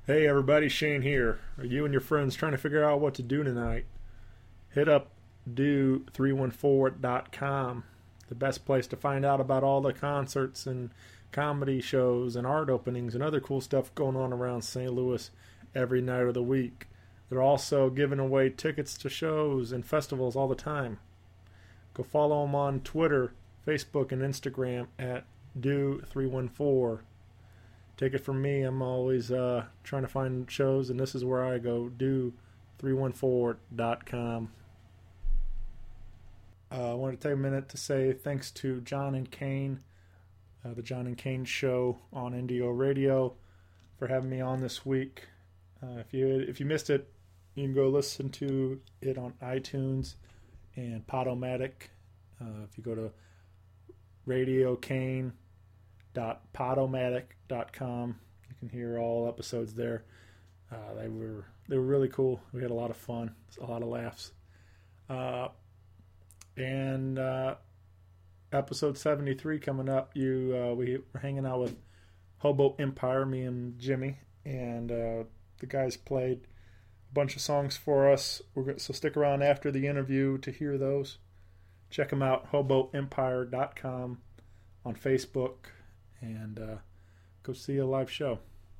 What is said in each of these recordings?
Hey everybody, Shane here. Are you and your friends trying to figure out what to do tonight? Hit up do314.com, the best place to find out about all the concerts and comedy shows and art openings and other cool stuff going on around St. Louis every night of the week. They're also giving away tickets to shows and festivals all the time. Go follow them on Twitter, Facebook, and Instagram at do314. Take it from me, I'm always trying to find shows, and this is where I go, do314.com. I wanted to take a minute to say thanks to John and Kane, the John and Kane Show on NDO Radio, for having me on this week. If you missed it, you can go listen to it on iTunes and Podomatic. If you go to radiokane.podomatic.com, you can hear all episodes there. They were really cool. We had a lot of fun, a lot of laughs. And episode 73 coming up. We were hanging out with Hobo Empire, me and Jimmy, and the guys played a bunch of songs for us. So stick around after the interview to hear those. Check them out, hoboempire.com on Facebook, and go see a live show.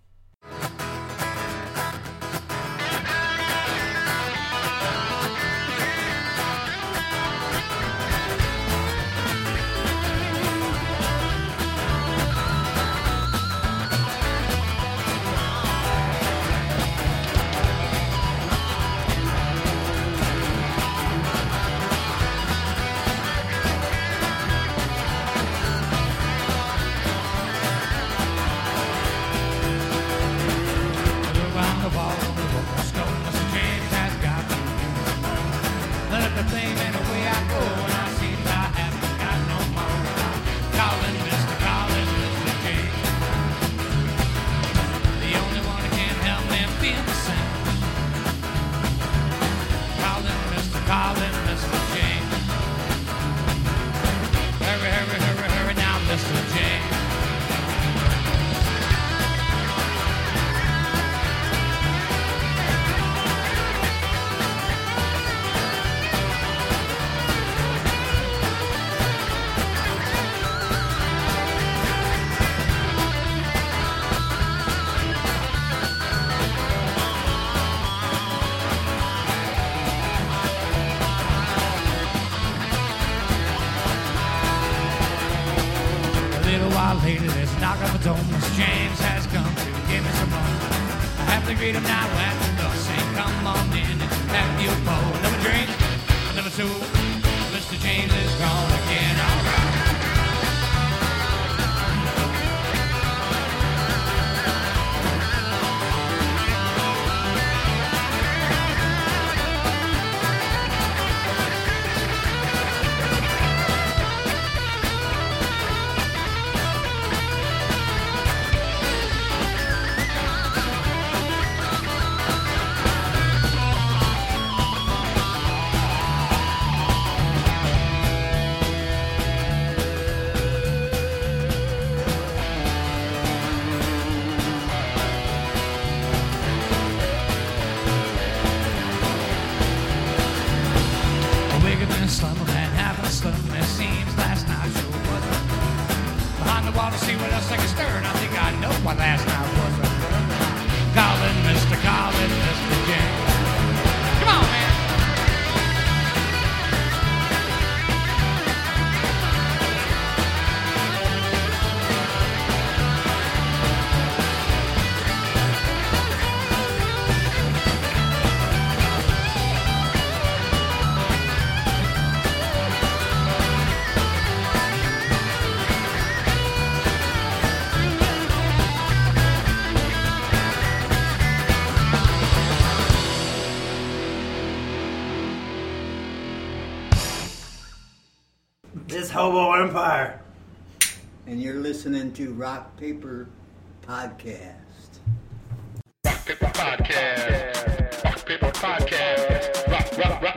Hobo Empire. And you're listening to Rock Paper Podcast. Rock Paper Podcast. Rock Paper Podcast. Rock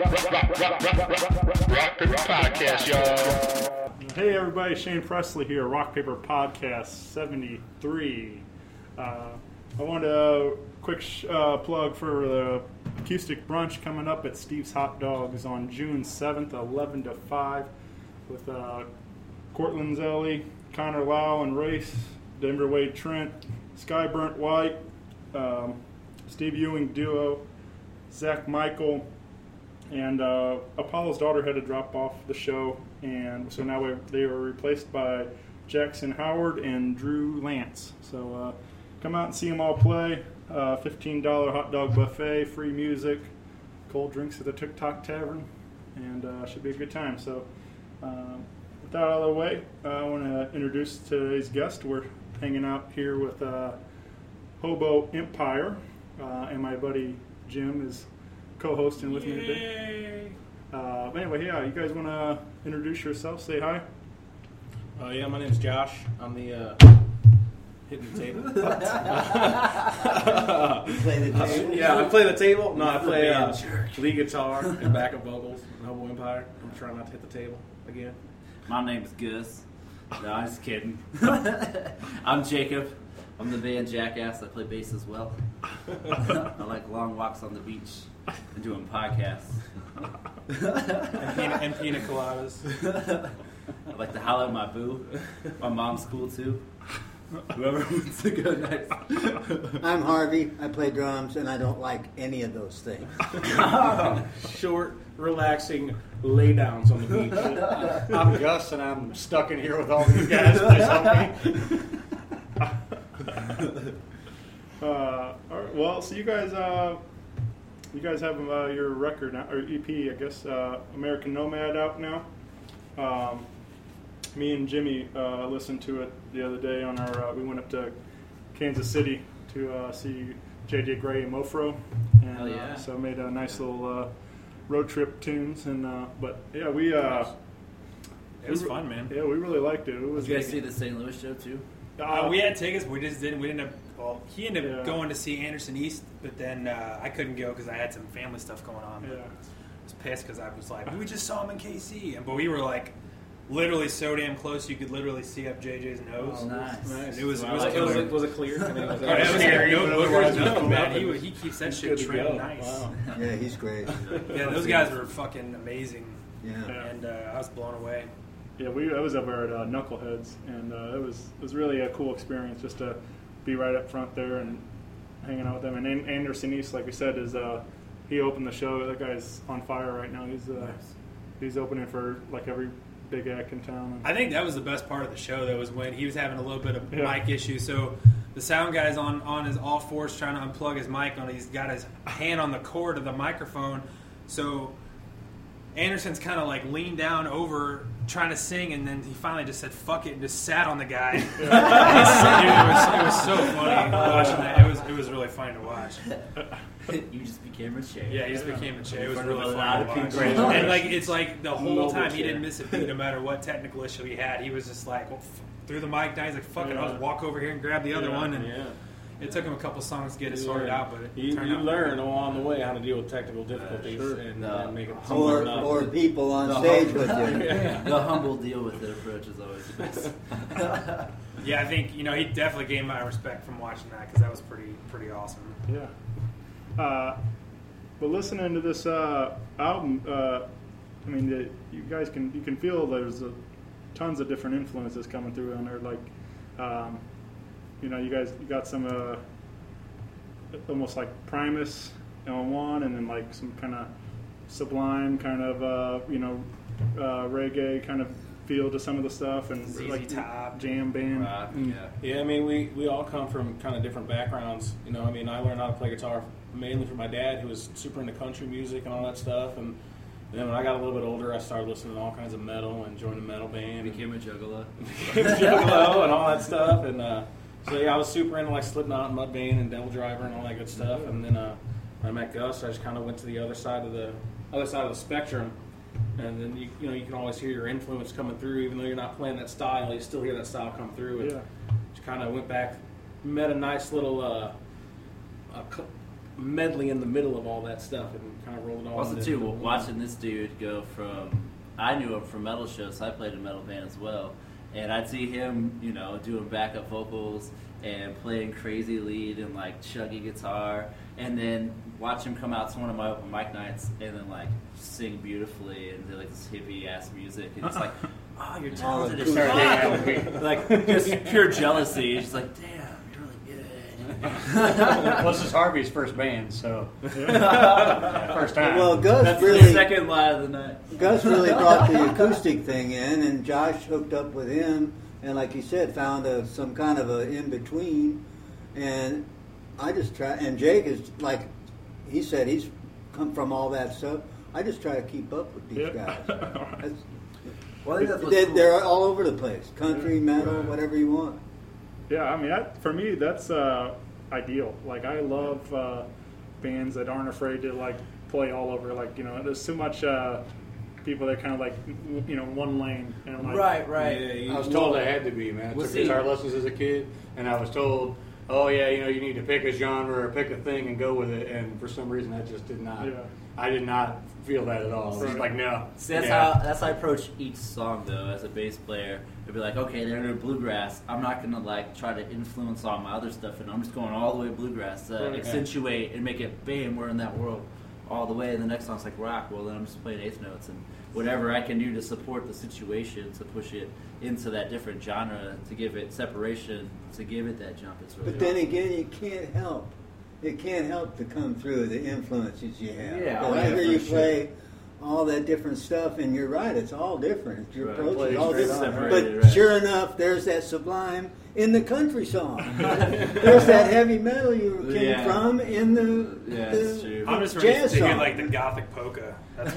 Paper Podcast, y'all. Hey everybody, Shane Presley here, Rock Paper Podcast 73. I want a quick plug for the acoustic brunch coming up at Steve's Hot Dogs on June 7th, 11 to 5, with Cortland Zelli, Connor Lau and Race, Denver Wade Trent, Sky Burnt White, Steve Ewing Duo, Zach Michael, and Apollo's daughter had to drop off the show, and so now they were replaced by Jackson Howard and Drew Lance. So come out and see them all play. $15 hot dog buffet, free music, cold drinks at the TikTok Tavern, and should be a good time. So with that out of the way, I want to introduce today's guest. We're hanging out here with Hobo Empire, and my buddy Jim is co-hosting with me today. But anyway, yeah, you guys want to introduce yourselves? Say hi. Yeah, my name's Josh. I'm the hitting the table. You play the table? Yeah, I play the table. No, I play lead guitar and backup vocals in Hobo Empire. I'm trying not to hit the table again. My name's Gus. No, I'm just kidding. I'm Jacob. I'm the band Jackass. I play bass as well. I like long walks on the beach and doing podcasts. and pina coladas. I like to holler at my boo. My mom's cool too. Whoever wants to go next. I'm Harvey. I play drums, and I don't like any of those things. Short, relaxing laydowns on the beach. I'm Gus, and I'm stuck in here with all these guys. Please help me. All right, well, so you guys have your record now, or EP, I guess, American Nomad out now. Me and Jimmy listened to it the other day on our. We went up to Kansas City to see J.J. Gray and Mofro, and Hell yeah. So made a nice little road trip tunes. And but yeah, it was fun, man. Yeah, we really liked it. It was. Did you guys see the St. Louis show too? We had tickets, but we just didn't. We ended up. Well, he ended up Yeah. going to see Anderson East, but then I couldn't go because I had some family stuff going on. Yeah. I was pissed because I was like, we just saw him in KC, but we were like literally so damn close you could literally see up JJ's nose. Oh, nice. Nice. It was Was it clear? I mean, was Oh, that was scary, no but boogers, otherwise no, it was man. cool. He keeps that It's shit good to trimmed go. nice. Wow. Yeah, he's great. Yeah, those guys were fucking amazing, Yeah. Yeah. and I was blown away. Yeah, I was over at Knuckleheads, and it was really a cool experience just to be right up front there and hanging out with them. And Anderson East, like we said, is he opened the show. That guy's on fire right now. He's opening for like every big act in town. I think that was the best part of the show, though, was when he was having a little bit of Yeah. mic issues. So the sound guy's on his all fours trying to unplug his mic. He's got his hand on the cord of the microphone. So Anderson's kind of like leaned down over trying to sing, and then he finally just said "fuck it" and just sat on the guy. Dude, it was so funny watching that. It was really funny to watch. You just became a shade. Yeah, he just became a chair. It was In front of really a funny lot to of watch. people. And like it's like the whole Mobile time he chair. didn't miss a beat, no matter what technical issue he had. He was just like threw the mic down. He's like, "Fuck it, I'll just walk over here and grab the other one." And Yeah. it took him a couple songs to get it sorted out, but it You turned out learn along the way how to deal with technical difficulties sure. and No. make it Or people on stage with you. The humble deal with it approach is always the best. Yeah, I think he definitely gained my respect from watching that because that was pretty awesome. Yeah. But listening to this album, I mean, you guys can feel there's tons of different influences coming through on there. Like, you got some almost like Primus on one, and then like some kind of Sublime kind of reggae kind of feel to some of the stuff, and ZZ like Top. jam band. Yeah. Yeah, I mean, we all come from kind of different backgrounds. I learned how to play guitar mainly from my dad, who was super into country music and all that stuff. And then when I got a little bit older, I started listening to all kinds of metal and joined a metal band. Became a juggalo. Juggalo and all that stuff. And so, yeah, I was super into like Slipknot and Mudvayne and Devil Driver and all that good stuff. And then when I met Gus, I just kind of went to the other side of the spectrum. And then you can always hear your influence coming through, even though you're not playing that style. You still hear that style come through. And just kind of went back, met a nice little medley in the middle of all that stuff, and kind of rolled it all. Also, into too, one. watching this dude go from, I knew him from metal shows, so I played in a metal band as well, and I'd see him, doing backup vocals, and playing crazy lead and like chuggy guitar, and then watch him come out to one of my open mic nights and then like sing beautifully and do like this hippie ass music, and it's like, oh, you're talented as fuck. Like just pure jealousy. It's just like, damn, you're really good. Well, this is Harvey's first band, so first time. Well, Gus That's really the second lie of the night. Gus really brought the acoustic thing in, and Josh hooked up with him, and like you said, found some kind of a in between. And I just try. And Jake is like he said, he's come from all that stuff. I just try to keep up with these guys. Well, I think that's what's cool. They're all over the place, country, metal, whatever you want. Yeah, I mean, for me, that's ideal. Like, I love bands that aren't afraid to like play all over. Like, you know, there's too much people that kind of like, you know, one lane. And I'm like, Right. I was told I had to be, man. I took guitar lessons as a kid, and I was told, oh yeah, you know, you need to pick a genre or pick a thing and go with it. And for some reason, I just did not. Yeah. I did not feel that at all. I was like, no. See, that's how I approach each song though. As a bass player, it'd be like, okay, they're into bluegrass. I'm not gonna like try to influence all my other stuff, and I'm just going all the way bluegrass to accentuate and make it bam, we're in that world all the way. And the next song's like rock. Well, then I'm just playing eighth notes and whatever I can do to support the situation to push it into that different genre, to give it separation, to give it that jump. It's really But then again, you can't help. It can't help to come through the influences you have. Yeah, Whenever you play all that different stuff, and you're right, it's all different. Your approach is all different. But sure enough, there's that sublime in the country song. There's that heavy metal you came from in the it's true. I'm just ready jazz to hear song. like the gothic polka. That's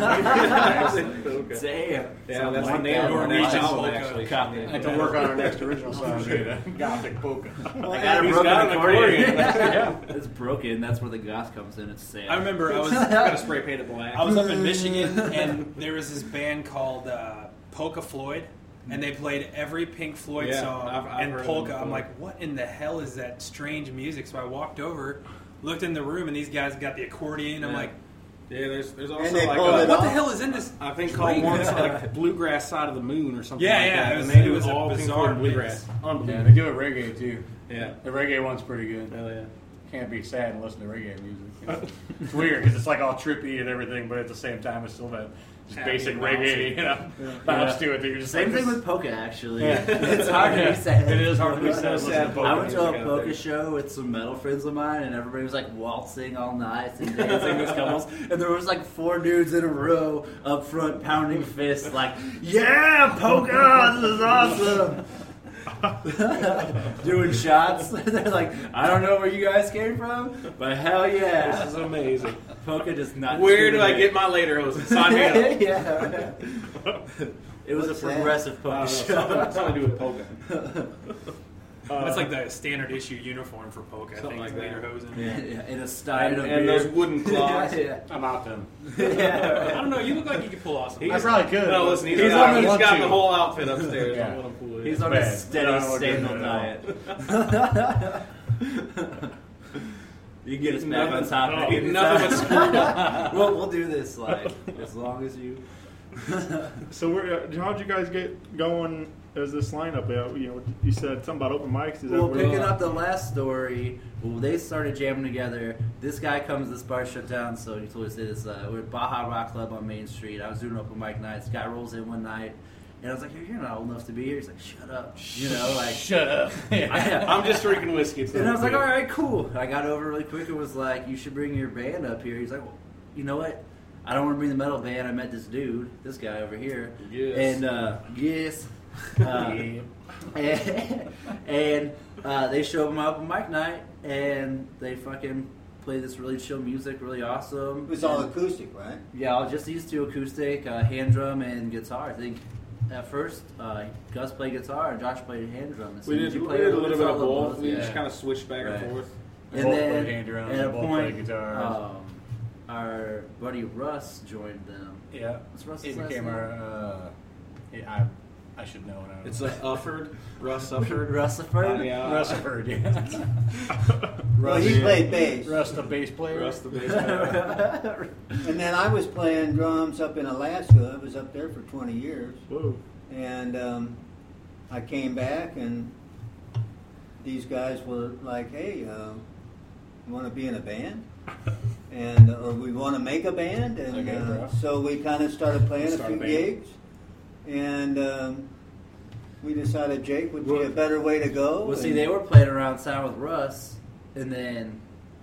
Damn. Yeah, that's Like the name of our next Gothic album, polka. actually. Gothic. I have to work on our next original song, Gothic Polka. I got a He's broken got an accordion. accordion. It's broken. That's where the goth comes in. It's sad. I remember I was Got a spray painted black. I was up in Michigan, and there was this band called Polka Floyd, and they played every Pink Floyd Yeah, song I've and heard of polka. them I'm before. like, what in the hell is that strange music? So I walked over, looked in the room, and these guys got the accordion. I'm Yeah. like, Yeah, there's also And they like pulled it what off. the hell is in this? I think called once like Bluegrass Side of the Moon or something Yeah, like yeah, that. it was- and they it do was a all Pink bizarre Floyd bluegrass. Yeah, Unbelievable. they do it reggae too. Yeah. The reggae one's pretty good. Hell yeah. Can't be sad and listen to reggae music. You know? It's weird because it's like all trippy and everything, but at the same time, it's still that just Happy basic and reggae, you know, bounce to it. That you're just Same like, thing this- with polka, actually. Yeah. It's hard to be sad. It is hard to be sad. listening to polka I went to music a out polka there. show with some metal friends of mine, and everybody was like waltzing all night and dancing with couples, and there was like 4 dudes in a row up front pounding fists, like, "Yeah, polka, this is awesome!" Doing shots. They're like, "I don't know where you guys came from, but hell yeah, This is amazing. polka does not." Where do I discriminate." get my later hose? Sign me up. Yeah. It was What's a that? progressive polka show. Something to do with polka. That's like the standard issue uniform for polka. I Something think like Leder that. Hosen. Yeah, in a style And those wooden claws. yeah. I'm out then. I don't know. You look like you could pull off something. I probably could. No, listen, he's He's got, on he's the- got the to. whole outfit upstairs. Yeah. Don't let him fool you. He's on Bad. a steady I don't look staple good diet. You can get us back on topic. Nothing but screwed We'll do this like as long as you. So how'd you guys get going as this lineup? You know, you said something about open mics. Is Well, that where- picking up the last story, well, they started jamming together. This guy comes, this bar shut down, so he told us this. We're at Baja Rock Club on Main Street. I was doing open mic nights. Guy rolls in one night, and I was like, "Hey, you're not old enough to be here." He's like, "Shut up," you know, like. Shut up. I'm just drinking whiskey. It's And I was like, no all big right, cool. I got over really quick and was like, you should bring your band up here. He's like, well, you know what? I don't want to bring the metal band. I met this dude, this guy over here. Yes. And, yes. And they showed up on my open mic night, and they fucking played this really chill music, really awesome. It was all And- acoustic, right? yeah, I'll just these 2 acoustic, hand drum and guitar. I think at first Gus played guitar and Josh played hand drum. We did, you we play did a little bit of all both. We yeah. just kind of switched back Right. and forth. And Both then play hand drums at a and both point, play guitars. Our buddy Russ joined them. Yeah. What's Russ's It last became name? our. I should know it. It's Ufford, Russ Ufford. Russiford? Yeah. Rutherford, yeah. Well, he played bass. Russ, the bass player. Russ the bass player. And then I was playing drums up in Alaska. I was up there for 20 years. Whoa. And I came back, and these guys were like, "Hey, you want to be in a band?" And or we want to make a band, and Okay, bro. so we kind of started playing Start a a few band. gigs, and we decided Jake would be a better way to go. Well, see, and- they were playing around town with Russ, and then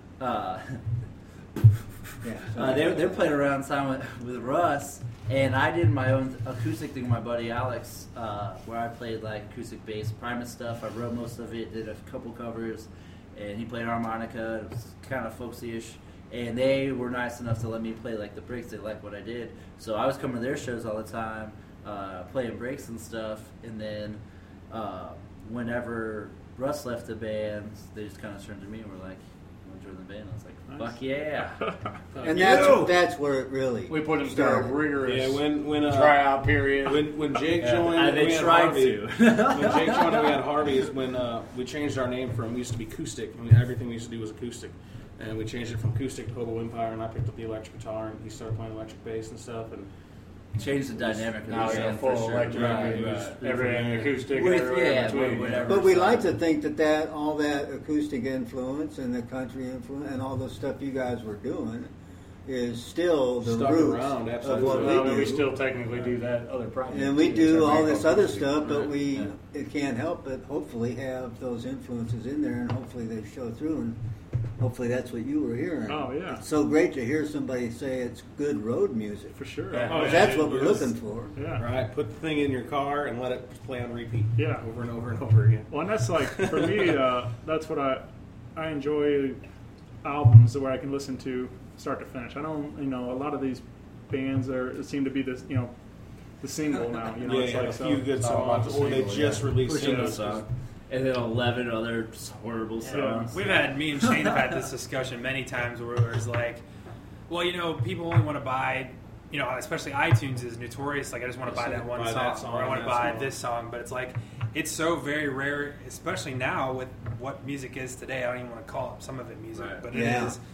they're playing around town with Russ, and I did my own acoustic thing with my buddy Alex, where I played like acoustic bass, Primus stuff. I wrote most of it, did a couple covers, and he played harmonica. It was kind of folksy-ish. And they were nice enough to let me play like the breaks. They liked what I did, so I was coming to their shows all the time, playing breaks and stuff. And then whenever Russ left the band, they just kind of turned to me and were like, "You want to join the band?" I was like, "Fuck yeah!" and You! that's where it really We put him through a started. rigorous Yeah, when tryout period. when Jake joined, They we had tried Harvey. to. When Jake joined, we had Harvey. Is when we changed our name from we used to be Acoustic, and everything we used to do was acoustic, and we changed it from Acoustic to Hobo Empire. And I picked up the electric guitar, and he started playing electric bass and stuff. And Changed the dynamic of Now the we band have for full sure. electric, Right. everything acoustic, With- everywhere yeah, in between. whatever. But we like to think that all that acoustic influence and the country influence and all the stuff you guys were doing is still the Stuck roots around, of absolutely. what Well, I we mean, do. we still technically do that other project. And we too. do It's our all main this other focus. stuff, but Right, it can't help but hopefully have those influences in there, and hopefully they show through, and hopefully that's what you were hearing. Oh, yeah. It's so great to hear somebody say it's good road music. For sure. Yeah. Oh, Because yeah, that's what it we're is. looking for. Yeah. right, put the thing in your car and let it play on repeat. Yeah. over and over and over again. Well, and that's like for me. That's what I enjoy albums where I can listen to start to finish. I don't, a lot of these bands seem to be this, the single now. Yeah, It's like a so. few good It's all about songs, the or they single, just yeah. released Pushing the singles. song. And then 11 other horrible songs. Me and Shane have had this discussion many times where it's like, well, people only want to buy, especially iTunes is notorious. Like, I just want to buy that one Buy song, that song, or I want to that buy song. this song. But it's like, it's so very rare, especially now with what music is today. I don't even want to call some of it music, Right. but Yeah. it is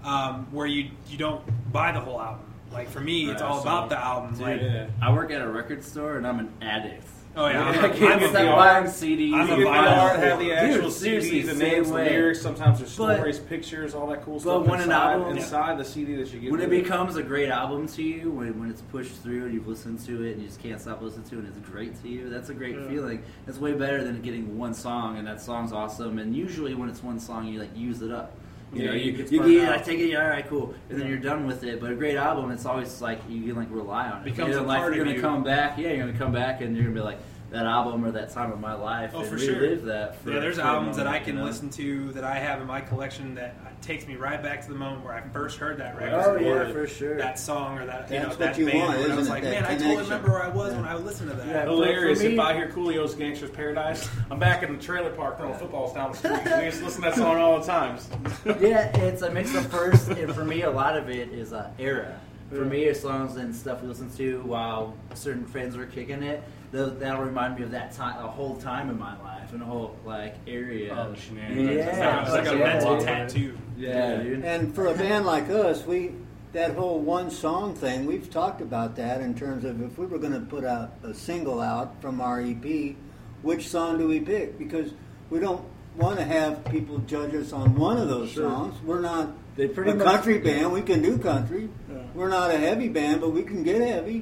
where you don't buy the whole album. Like, for me, it's Right, all so- about the album. Like, Yeah. I work at a record store and I'm an addict. oh yeah, I I'm can't a stop VR. buying CDs. I'm a and You vinyl. have vinyl. the actual Dude, seriously, CD, the same names, the way. lyrics. Sometimes there's But- stories, pictures, all that cool but stuff when an album- inside the CD that you get. When it with becomes a great album to you, when it's pushed through and you've listened to it and you just can't stop listening to it and it's great to you, that's a great Yeah. feeling. It's way better than getting one song and that song's awesome. And usually when it's one song, you use it up. Yeah, you it gets get burned it, out. I take it, yeah, all right, cool, and then you're done with it. But a great album, it's always like you can rely on it. Becomes a like part you're of gonna you. come back, you're gonna come back, and you're gonna be like that album or that time of my life. Oh, and for sure. relive that. For, Yeah, there's for a albums that moment, I can you know? listen to that I have in my collection that takes me right back to the moment where I first heard that record. Oh or yeah, for sure. that song or that That's that what you band. want, where I was isn't like, it? man, That I totally connection. remember where I was Yeah. when I listened to that. Yeah. hilarious. For me- If I hear Coolio's Gangsters Paradise, I'm back in the trailer park throwing footballs down the street. We used to listen to that song all the time. Yeah, it's a mix of first, and for me, a lot of it is era. For me, it's songs and stuff we listen to while certain friends were kicking it. That'll remind me of that time, a whole time in my life, and a whole area. Oh, the shenanigans. Yeah, It's like a yeah, mental dude. tattoo. Yeah, dude. And for a band like us, that whole one song thing, we've talked about that in terms of if we were going to put out a single out from our EP, which song do we pick? Because we don't want to have people judge us on one of those songs. We're not They pretty a much- country band. We can do country. Yeah. We're not a heavy band, but we can get heavy.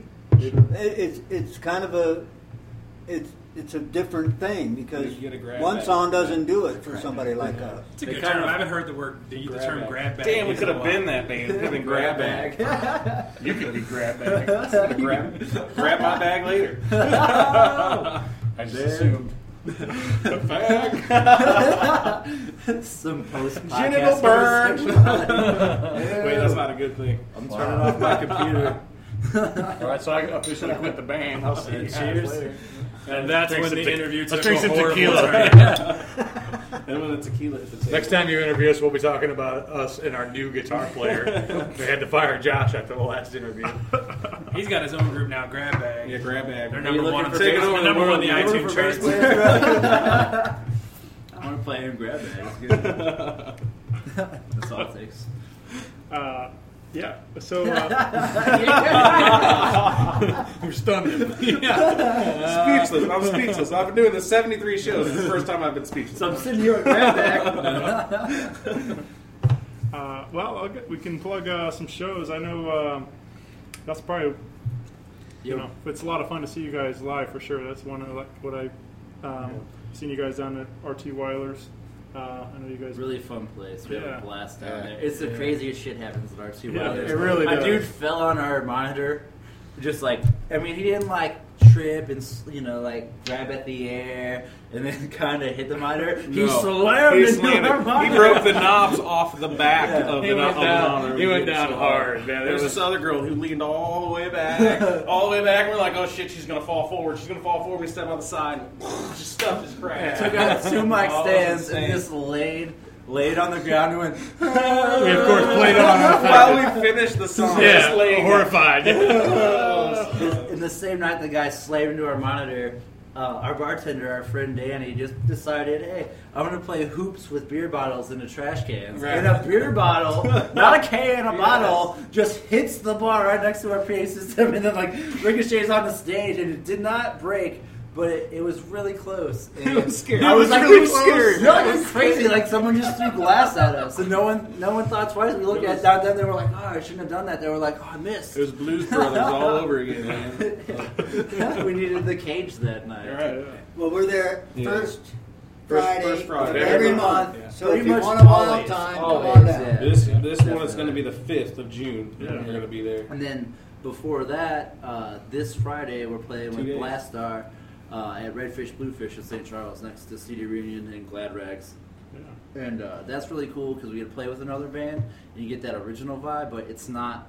It's kind of it's a different thing because You get a grab one bag. song doesn't do it for somebody like us. It's a They good kind term. of- I haven't heard the term grab bag. Damn, we used could in a have been while. that band. Could have been grab bag. You could be grab bag. grab my bag later. I just assumed. Some post Genital burn. Wait, that's not a good thing. I'm turning off my computer. All right, so I officially quit the band. I'll see you guys Cheers. later. And that's Drink when some the interview let's took drink a some horrible tequila. turn. And when the tequila at the table. Next time you interview us, we'll be talking about us and our new guitar player. We had to fire Josh after the last interview. He's got his own group now, Grab Bag. Yeah, grab bag. They're Are you number one on looking the for taking over the number one on the world? Looking iTunes for bass charts. players? I want to play and grab it. It's good. That's all it takes. Yeah. So We're stunned. Speechless. I'm speechless. I've been doing this 73 shows. It's the first time I've been speechless. So I'm sitting here at Grab Bag. we can plug some shows. I know that's probably it's a lot of fun to see you guys live for sure. That's one of what I seen you guys down at RT Weiler's. I know you guys Really fun place. We have a blast down Yeah. there. It's the craziest shit happens at RT Weathers. it really A does. dude fell on our monitor. Just like, I mean, he didn't like trip and like grab at the air and then kind of hit the monitor. He slammed into our monitor. He broke the knobs off the back of the monitor. He went down hard, man. There's this other girl who leaned all the way back. We're like, oh shit, she's gonna fall forward. She's gonna fall forward. We step on the side. And just stuffed his crack. Took out 2 mic stands and just laid on the ground and went. we of course played on While we finished the song, just laying horrified. And the same night the guy slammed into our monitor, our bartender, our friend Danny, just decided, hey, I'm going to play hoops with beer bottles into trash cans. Right. And a beer bottle, not a can, a bottle, just hits the bar right next to our PA system and then ricochets on the stage, and it did not break. But it was really close. And It was scary. I was like, really it was scary. No, it was crazy. Like someone just threw glass at us, and no one thought twice. We looked at down. They were like, "Oh, I shouldn't have done that." They were like, "Oh, I missed." It was Blues Brothers all over again, man. We needed the cage that night. Right. Well, we're there first Friday, first Friday. every Every month. month, yeah. So Pretty if you much want a wild always, time, come always, on down. yeah. This one is Definitely. going to be the 5th of June. We're going to be there. And then before that, this Friday we're playing 2 with days. Blastar at Redfish Bluefish in St. Charles, next to CD Reunion and Glad Rags. And that's really cool because we get to play with another band and you get that original vibe, but it's not,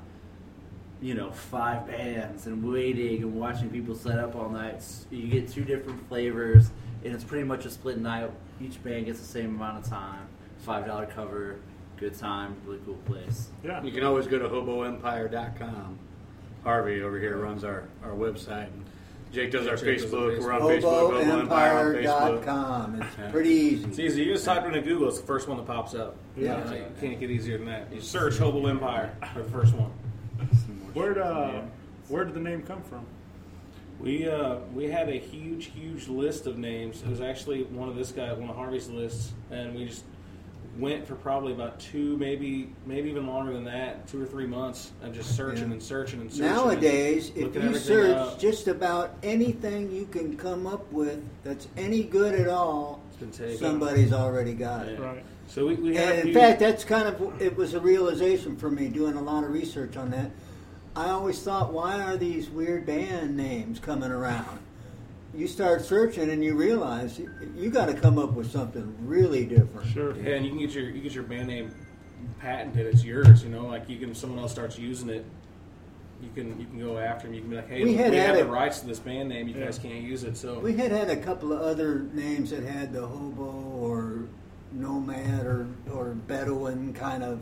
5 bands and waiting and watching people set up all night. You get 2 different flavors, and it's pretty much a split night. Each band gets the same amount of time. $5 cover, good time, really cool place. Yeah. You can always go to hoboempire.com. Harvey over here runs our website. Jake does our Jake does the Facebook. We're on Facebook. Hobo Empire on Facebook. HoboEmpire.com. It's pretty easy. It's easy. You just type it into Google. It's the first one that pops up. Yeah. You can't get easier than that. You search Hobo Empire for the first one. Where did the name come from? We had a huge list of names. It was actually one of Harvey's lists, and we just went for probably about 2, maybe even longer than that, 2 or 3 months, and just searching and searching and searching. Nowadays, and if looking you everything search up. just about anything you can come up with that's any good at all, It's been taken. somebody's already got it. Yeah. Right. So we had a And in few- fact, that's it was a realization for me doing a lot of research on that. I always thought, why are these weird band names coming around? You start searching and you realize you got to come up with something really different. Sure. Yeah, and you can get your band name patented. It's yours. If someone else starts using it, you can go after them. You can be like, hey, We we had have it- the rights to this band name. You guys can't use it. So We had a couple of other names that had the hobo or nomad or Bedouin kind of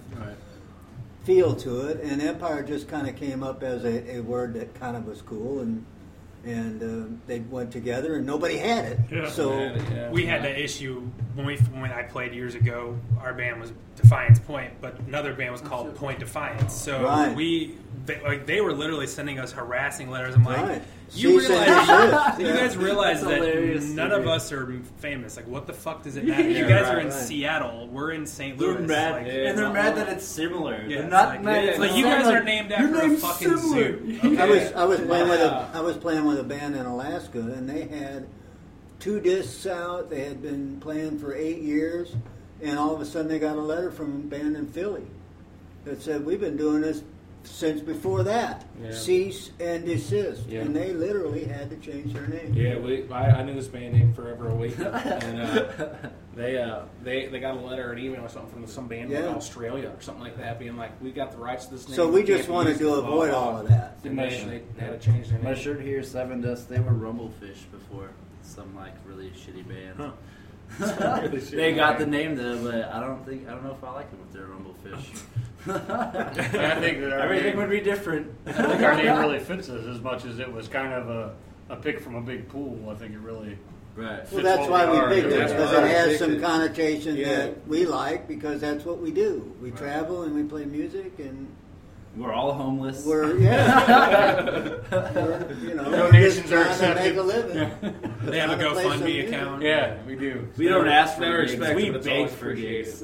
feel to it, and Empire just kind of came up as a word that kind of was cool, and they went together, and nobody had it. Yeah. So We had that issue when I played years ago. Our band was Defiance Point, but another band was called Point Defiance. So Right. they were literally sending us harassing letters. I'm like, Right. you Cease and realize desist. you guys realize That's that hilarious. none of us are famous. Like, what the fuck does it matter? You Yeah, guys are right, in right. Seattle. We're in St. They're Louis. mad, Like, and they're mad that it's similar. Yeah, They're it's not like- mad. it's like it's you guys like, are named your after a name's fucking similar. zoo. I was playing with a band in Alaska, and they had 2 discs out. They had been playing for 8 years, and all of a sudden they got a letter from a band in Philly that said, "We've been doing this since before that. Yeah. Cease and desist." Yeah. And they literally had to change their name. yeah, I knew this band name Forever Awakened, and they got a letter or an email or something from some band in Yeah. Australia or something like that, being like, we got the rights to this name. So we can't just be wanted used, to blah, blah, avoid blah." all of that. And they had to change their name. My shirt here, Seven Dust. They were Rumblefish before. Some really shitty band. They got the name though, but I don't know if I like them if they're Rumblefish. I think that Everything would be different. I think our name really fits us as much as it was kind of a pick from a big pool. I think it really. Right. Well, that's why we picked it, That's because why it we has picked some it. connotation Yeah. that we like, because that's what we do. We travel and we play music, and We're all homeless. We're you know, Donations we're are just trying to make accepted. a living. They have a Trying to play some GoFundMe music. account. Yeah, we do. We don't ask for Never gigs. expect We it, but it's beg always for gigs.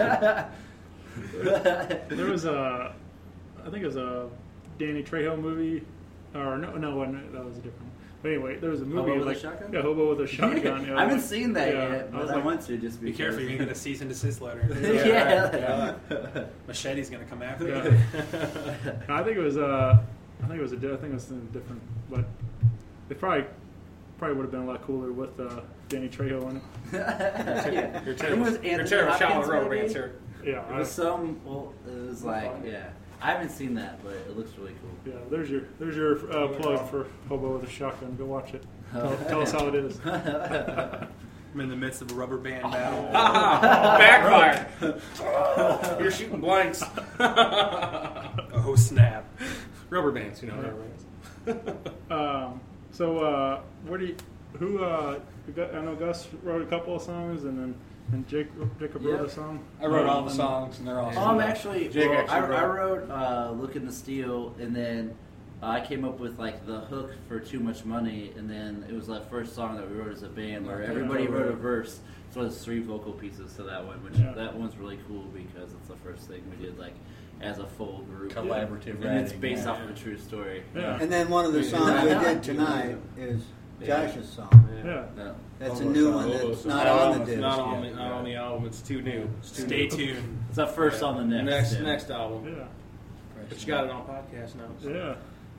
There was a, I think it was a Danny Trejo movie, or no, that was a different one. But anyway, there was a movie Hobo with a like Shotgun? yeah, Hobo with a Shotgun. Yeah, I haven't seen that yeah, yet, I but was I like, want to just Be because. careful, you can get a cease and desist letter. Yeah. Machete's gonna come after Yeah. you. I think it was a different, but it probably would have been a lot cooler with Danny Trejo in it. You're It terrible. was You're Anthony terrible shot Hopkins, with rubber maybe? bands here. Yeah, It was some. Well, it was like I haven't seen that, but it looks really cool. yeah. There's your plug for Hobo with a Shotgun. Go watch it. Tell us how it is. I'm in the midst of a rubber band battle. Backfire. You're shooting blanks. Oh snap! Rubber bands, rubber bands. So where do you, I know Gus wrote a couple of songs, and Jacob wrote a song. I wrote all the songs, and they're all. Actually, Jake well, actually I wrote "Looking to Steal," and then I came up with like the hook for "Too Much Money," and then it was the first song that we wrote as a band, where everybody wrote a verse. So there's 3 vocal pieces to that one, which that one's really cool because it's the first thing we did like as a full group, Collaborative and it's writing, based yeah. off of a true story. Yeah. And then one of the songs we did tonight is Josh's song. Yeah. Yeah. That's a new one that's not on the disc. Not on yet. the album. It's too new. It's too Stay new. tuned. It's our first on the next. Next album. Yeah. But you got it on podcast now. So. Yeah.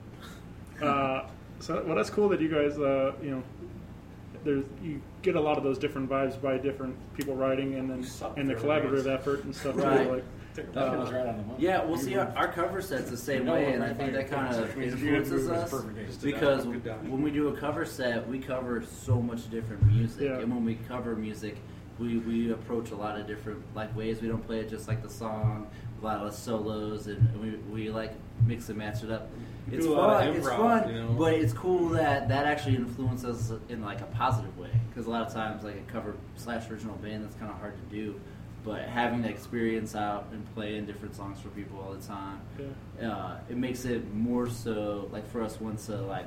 Well, that's cool that you guys, you get a lot of those different vibes by different people writing, and then and the collaborative effort and stuff Right. too. Like, That was right on the money. Yeah, well, see, our cover set's the same way, and I think that kind of influences us because when we do a cover set, we cover so much different music, Yeah. and when we cover music, we approach a lot of different like ways. We don't play it just like the song, a lot of solos, and we like mix and match it up. We It's do a lot fun, of it's improv, fun, but it's cool that actually influences us in like a positive way. Because a lot of times, like a cover / original band, that's kind of hard to do. But having the experience out and playing different songs for people all the time, it makes it more so like for us once to like,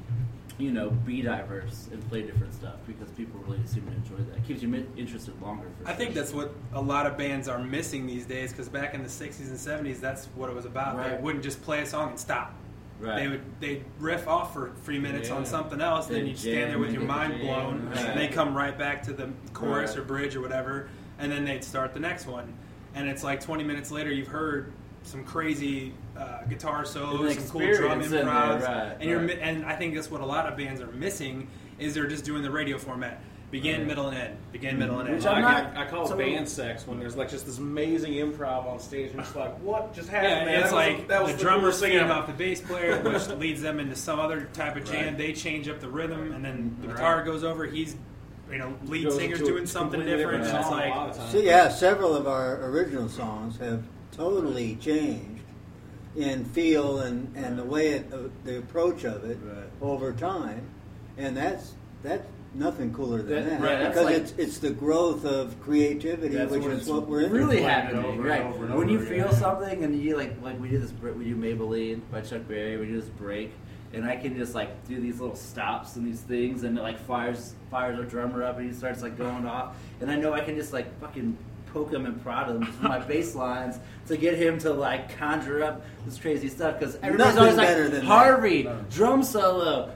be diverse and play different stuff because people really seem to enjoy that. It keeps you interested longer. For I think that's what a lot of bands are missing these days because back in the 60s and 70s, that's what it was about. Right. They wouldn't just play a song and stop. Right. They'd riff off for 3 minutes on something else, then They'd you'd stand there jam with and your get the mind jam. blown, Right. and they come right back to the chorus Right. or bridge or whatever, and then they'd start the next one. And it's like 20 minutes later, you've heard some crazy guitar solos, some cool drum experience in there, improvs, right, and right. and I think that's what a lot of bands are missing is they're just doing the radio format. Begin, middle, and end. Begin, middle, and end. Which I'm not- I call it so- band sex when there's like just this amazing improv on stage and it's like, what just Yeah, happened? man? it's like that was the the drummer coolest thing singing ever. off the bass player, which leads them into some other type of jam. Right. They change up the rhythm, and then the Right. guitar goes over. He's, lead Goes singer's into a doing something completely different. And it's song a like, lot of times. So yeah, several of our original songs have totally changed in feel and the way the approach of it Right. over time, and that's nothing cooler than that, Right, that's because like- it's the growth of creativity, That's which when is it's what we're in. really for. happening, over and right? over and When you over feel again. something and you like we do Maybelline by Chuck Berry, we do this break, and I can just like do these little stops and these things, and it like fires our drummer up, and he starts like going off, and I know I can just like fucking poke him and prod him with my bass lines to get him to like conjure up this crazy stuff because everybody's Nothing always like better than that. Harvey drum solo.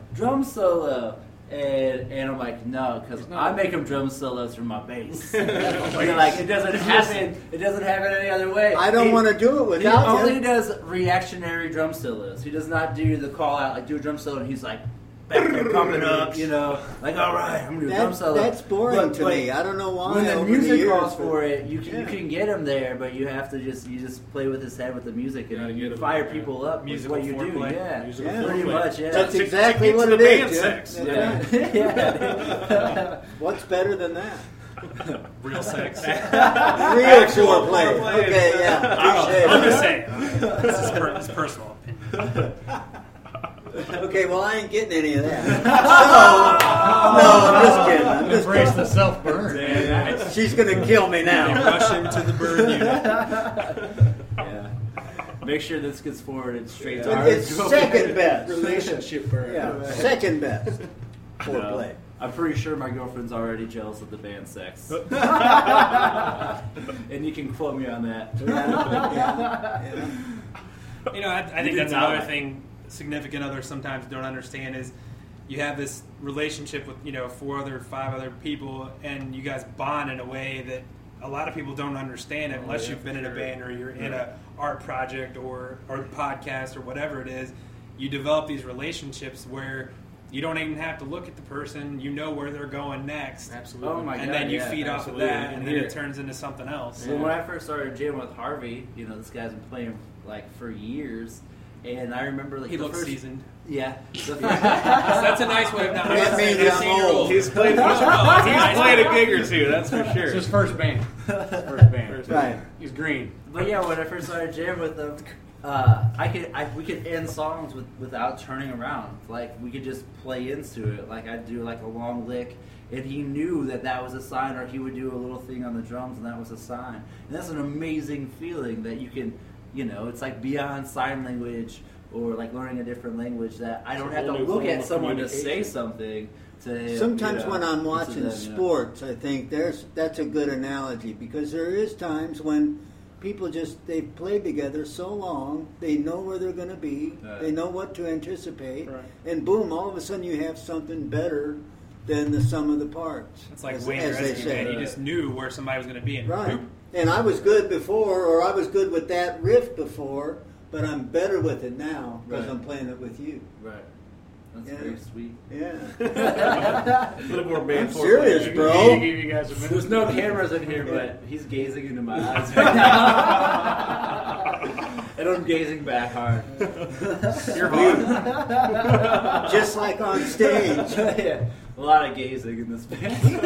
And I'm like, no, because I make him drum solos from my bass. You're like, it doesn't happen. It doesn't happen any other way. I don't want to do it He without only you. does reactionary drum solos. He does not do the call out, like do a drum solo, and he's like back there pumping up, like all right, I'm gonna do a drum solo. That's boring to But me. I don't know why. when the over music years, calls but- for it, you can Yeah. get him there, but you have to just play with his head with the music Gotta and get you him fire there. people up. Musical Is what you do, foreplay. yeah, Musical pretty foreplay. much, yeah. That's To- exactly to what get it to the is. band Jim. sex. That's Yeah. right. What's better than that? real sex. Real foreplay. Okay, yeah. I'm just Touche. saying. This is personal opinion. Okay, well, I ain't getting any of that. So, no, I'm just kidding. I'm just Embrace kidding. the self-burn. She's going to kill me now. Rush him to the burn unit. Yeah. Make sure this gets forwarded straight to our It's second best. Relationship burn. Yeah, second best. Foreplay. I'm pretty sure my girlfriend's already jealous of the band Sex. And you can quote me on that. Yeah. You know, I think that's another thing significant others sometimes don't understand is you have this relationship with, 5 other people, and you guys bond in a way that a lot of people don't understand it unless you've been in a band or you're in a art project or a podcast or whatever it is. You develop these relationships where you don't even have to look at the person. You know where they're going next. Absolutely. Oh my God, and then you yeah, feed off of absolutely. that, and then it turns into something else. Well, when I first started jamming with Harvey, this guy's been playing for years, and I remember He looks seasoned. Yeah. That's a nice way of not That means I'm old. He's played a gig or two, that's for sure. It's his first band. First band. Right. He's green. But yeah, when I first started jamming with him, we could end songs without turning around. Like we could just play into it. Like I'd do like a long lick, and he knew that was a sign, or he would do a little thing on the drums, and that was a sign. And that's an amazing feeling that you can, it's like beyond sign language or like learning a different language. That I don't have to look at someone to say something. Sometimes when I'm watching sports, I think that's a good analogy, because there is times when people they've played together so long, they know where they're going to be, they know what to anticipate, and boom, all of a sudden you have something better than the sum of the parts. It's like as Wayne they Gretzky, say. man. You just knew where somebody was going to be. And Right. And I was good before, or I was good with that riff before, but I'm better with it now because I'm playing it with you. Right. That's very sweet. Yeah. A little more band I'm serious, foreplay. bro. Give you guys a minute. There's no cameras in here, but he's gazing into my eyes right now. And I'm gazing back hard. You're hard. Just like on stage. Yeah. A lot of gazing in this band.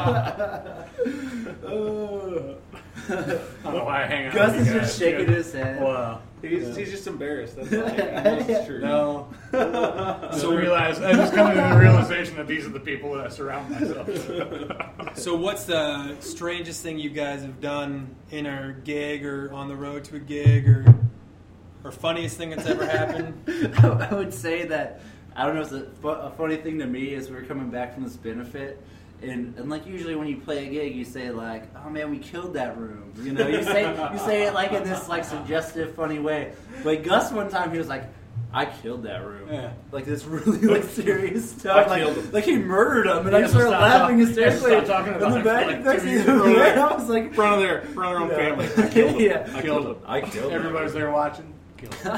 I don't know why I hang out Gus with is you just guys. shaking his head. Wow. He's just embarrassed. That's all. That's true. No. I just come to the realization that these are the people that I surround myself with. So what's the strangest thing you guys have done in a gig or on the road to a gig or funniest thing that's ever happened? I would say that, I don't know if it's a funny thing to me is we were coming back from this benefit, and like usually when you play a gig, you say like, "Oh man, we killed that room." You say it like in this like suggestive, funny way. But Gus one time he was like, "I killed that room." Yeah. Like this really like serious stuff. I killed him. Like he murdered him, and He I has to started stop laughing talking. hysterically. He has to stop talking about in the it back, for like next 2 thing years. you know, I was like, In front of their own family. I killed him. Yeah. I killed him. I killed him. Everybody's there watching. Kill him.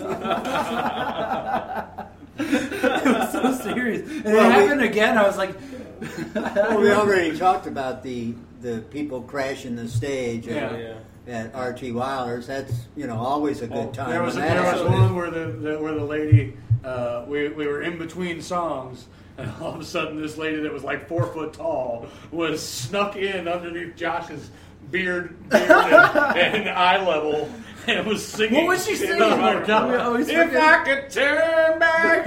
It was so serious. And Well, it happened again. I was like, Well, we already talked about the people crashing the stage Yeah. at R.T. Wilder's. That's always a good time. There was when that happens. one where the lady we were in between songs, and all of a sudden this lady that was like 4 foot tall was snuck in underneath Josh's beard and eye level. And was singing. What was she singing? Oh my God. We always If forget. I could turn back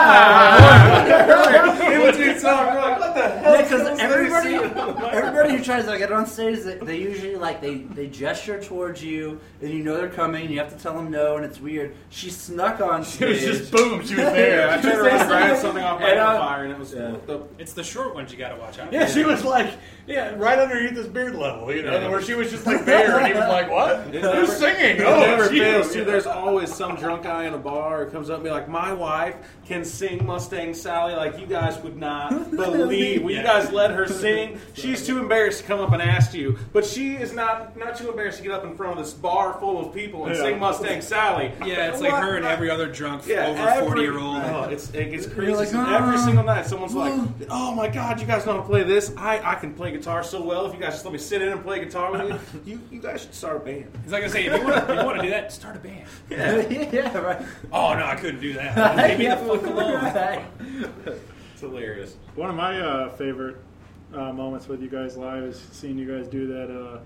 time. In between songs, we're like, what the hell? yeah, because everybody who tries to get on stage, they usually like they gesture towards you, and you know they're coming. You have to tell them no, and it's weird. She snuck on She was stage. just boom. She was there. I tried to run grab something off my And, amplifier, and it was yeah. It's the short ones you got to watch out for. Yeah, she was like, right underneath his beard level, where she was just like there, and he was like, "What? Who's singing?" It Oh, never it's you. fails, too. There's always some drunk guy in a bar who comes up and be like, "My wife can sing Mustang Sally like you guys would not believe. Will you guys let her sing? She's too embarrassed to come up and ask you, but she is not too embarrassed to get up in front of this bar full of people and sing Mustang Sally." Yeah, it's like her and every other drunk over 40-year-old. Oh, it gets crazy. like, Every single night, someone's like, "Oh my God, you guys know how to play this? I can play guitar so well. If you guys just let me sit in and play guitar with you guys should start a band." It's like I say, if you want to do that, start a band. Yeah, right. Oh no, I couldn't do that. Leave me the fuck alone. It's hilarious. One of my favorite moments with you guys live is seeing you guys do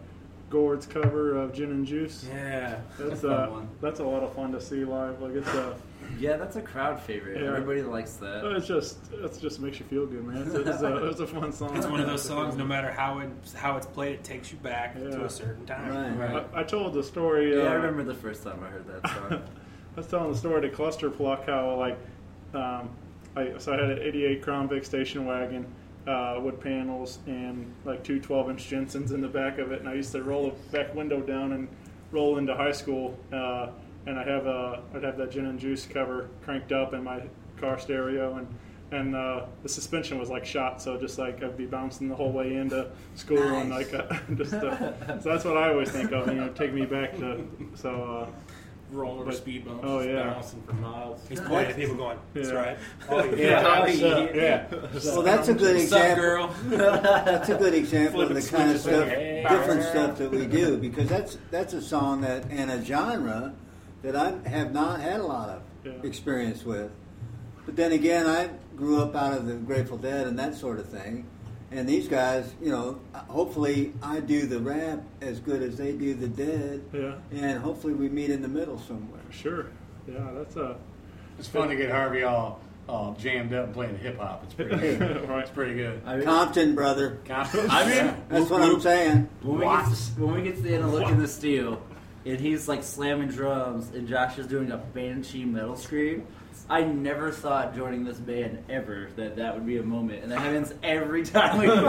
Gord's cover of Gin and Juice. Yeah. That's Fun one. that's a lot of fun to see live. Like it's Yeah, that's a crowd favorite. Yeah. Everybody likes that. it just makes you feel good, man. It's a fun song. It's one of those songs. No matter how it's played, it takes you back Yeah. to a certain time. Right. Right. I told the story. Yeah, I remember the first time I heard that song. I was telling the story to Cluster Pluck how like I had an '88 Crown Vic station wagon, wood panels, and like two 12-inch Jensens in the back of it, and I used to roll the back window down and roll into high school, and I'd have that Gin and Juice cover cranked up in my car stereo, and the suspension was like shot, so just like I'd be bouncing the whole way into school, and like so that's what I always think of, take me back to Rolling over But- speed bumps. oh, just yeah. bouncing for miles. He's pointing at people going, "That's Yeah. right." Oh, yeah. Well, that's a good What's up, example. girl? That's a good example of the Flipping kind of switches, stuff, hey. different stuff that we do, because that's a song and a genre that I have not had a lot of Yeah. experience with. But then again, I grew up out of the Grateful Dead and that sort of thing. And these guys, hopefully I do the rap as good as they do the Dead, Yeah. and hopefully we meet in the middle somewhere. Sure. Yeah, that's It's fun to get Harvey all jammed up and playing hip hop. It's pretty good. right. It's pretty good. Compton, brother. I mean, That's what I'm saying. when we get to the end of Look in the Steel, and he's like slamming drums, and Josh is doing a Banshee metal scream, I never thought joining this band ever that would be a moment, and that happens every time we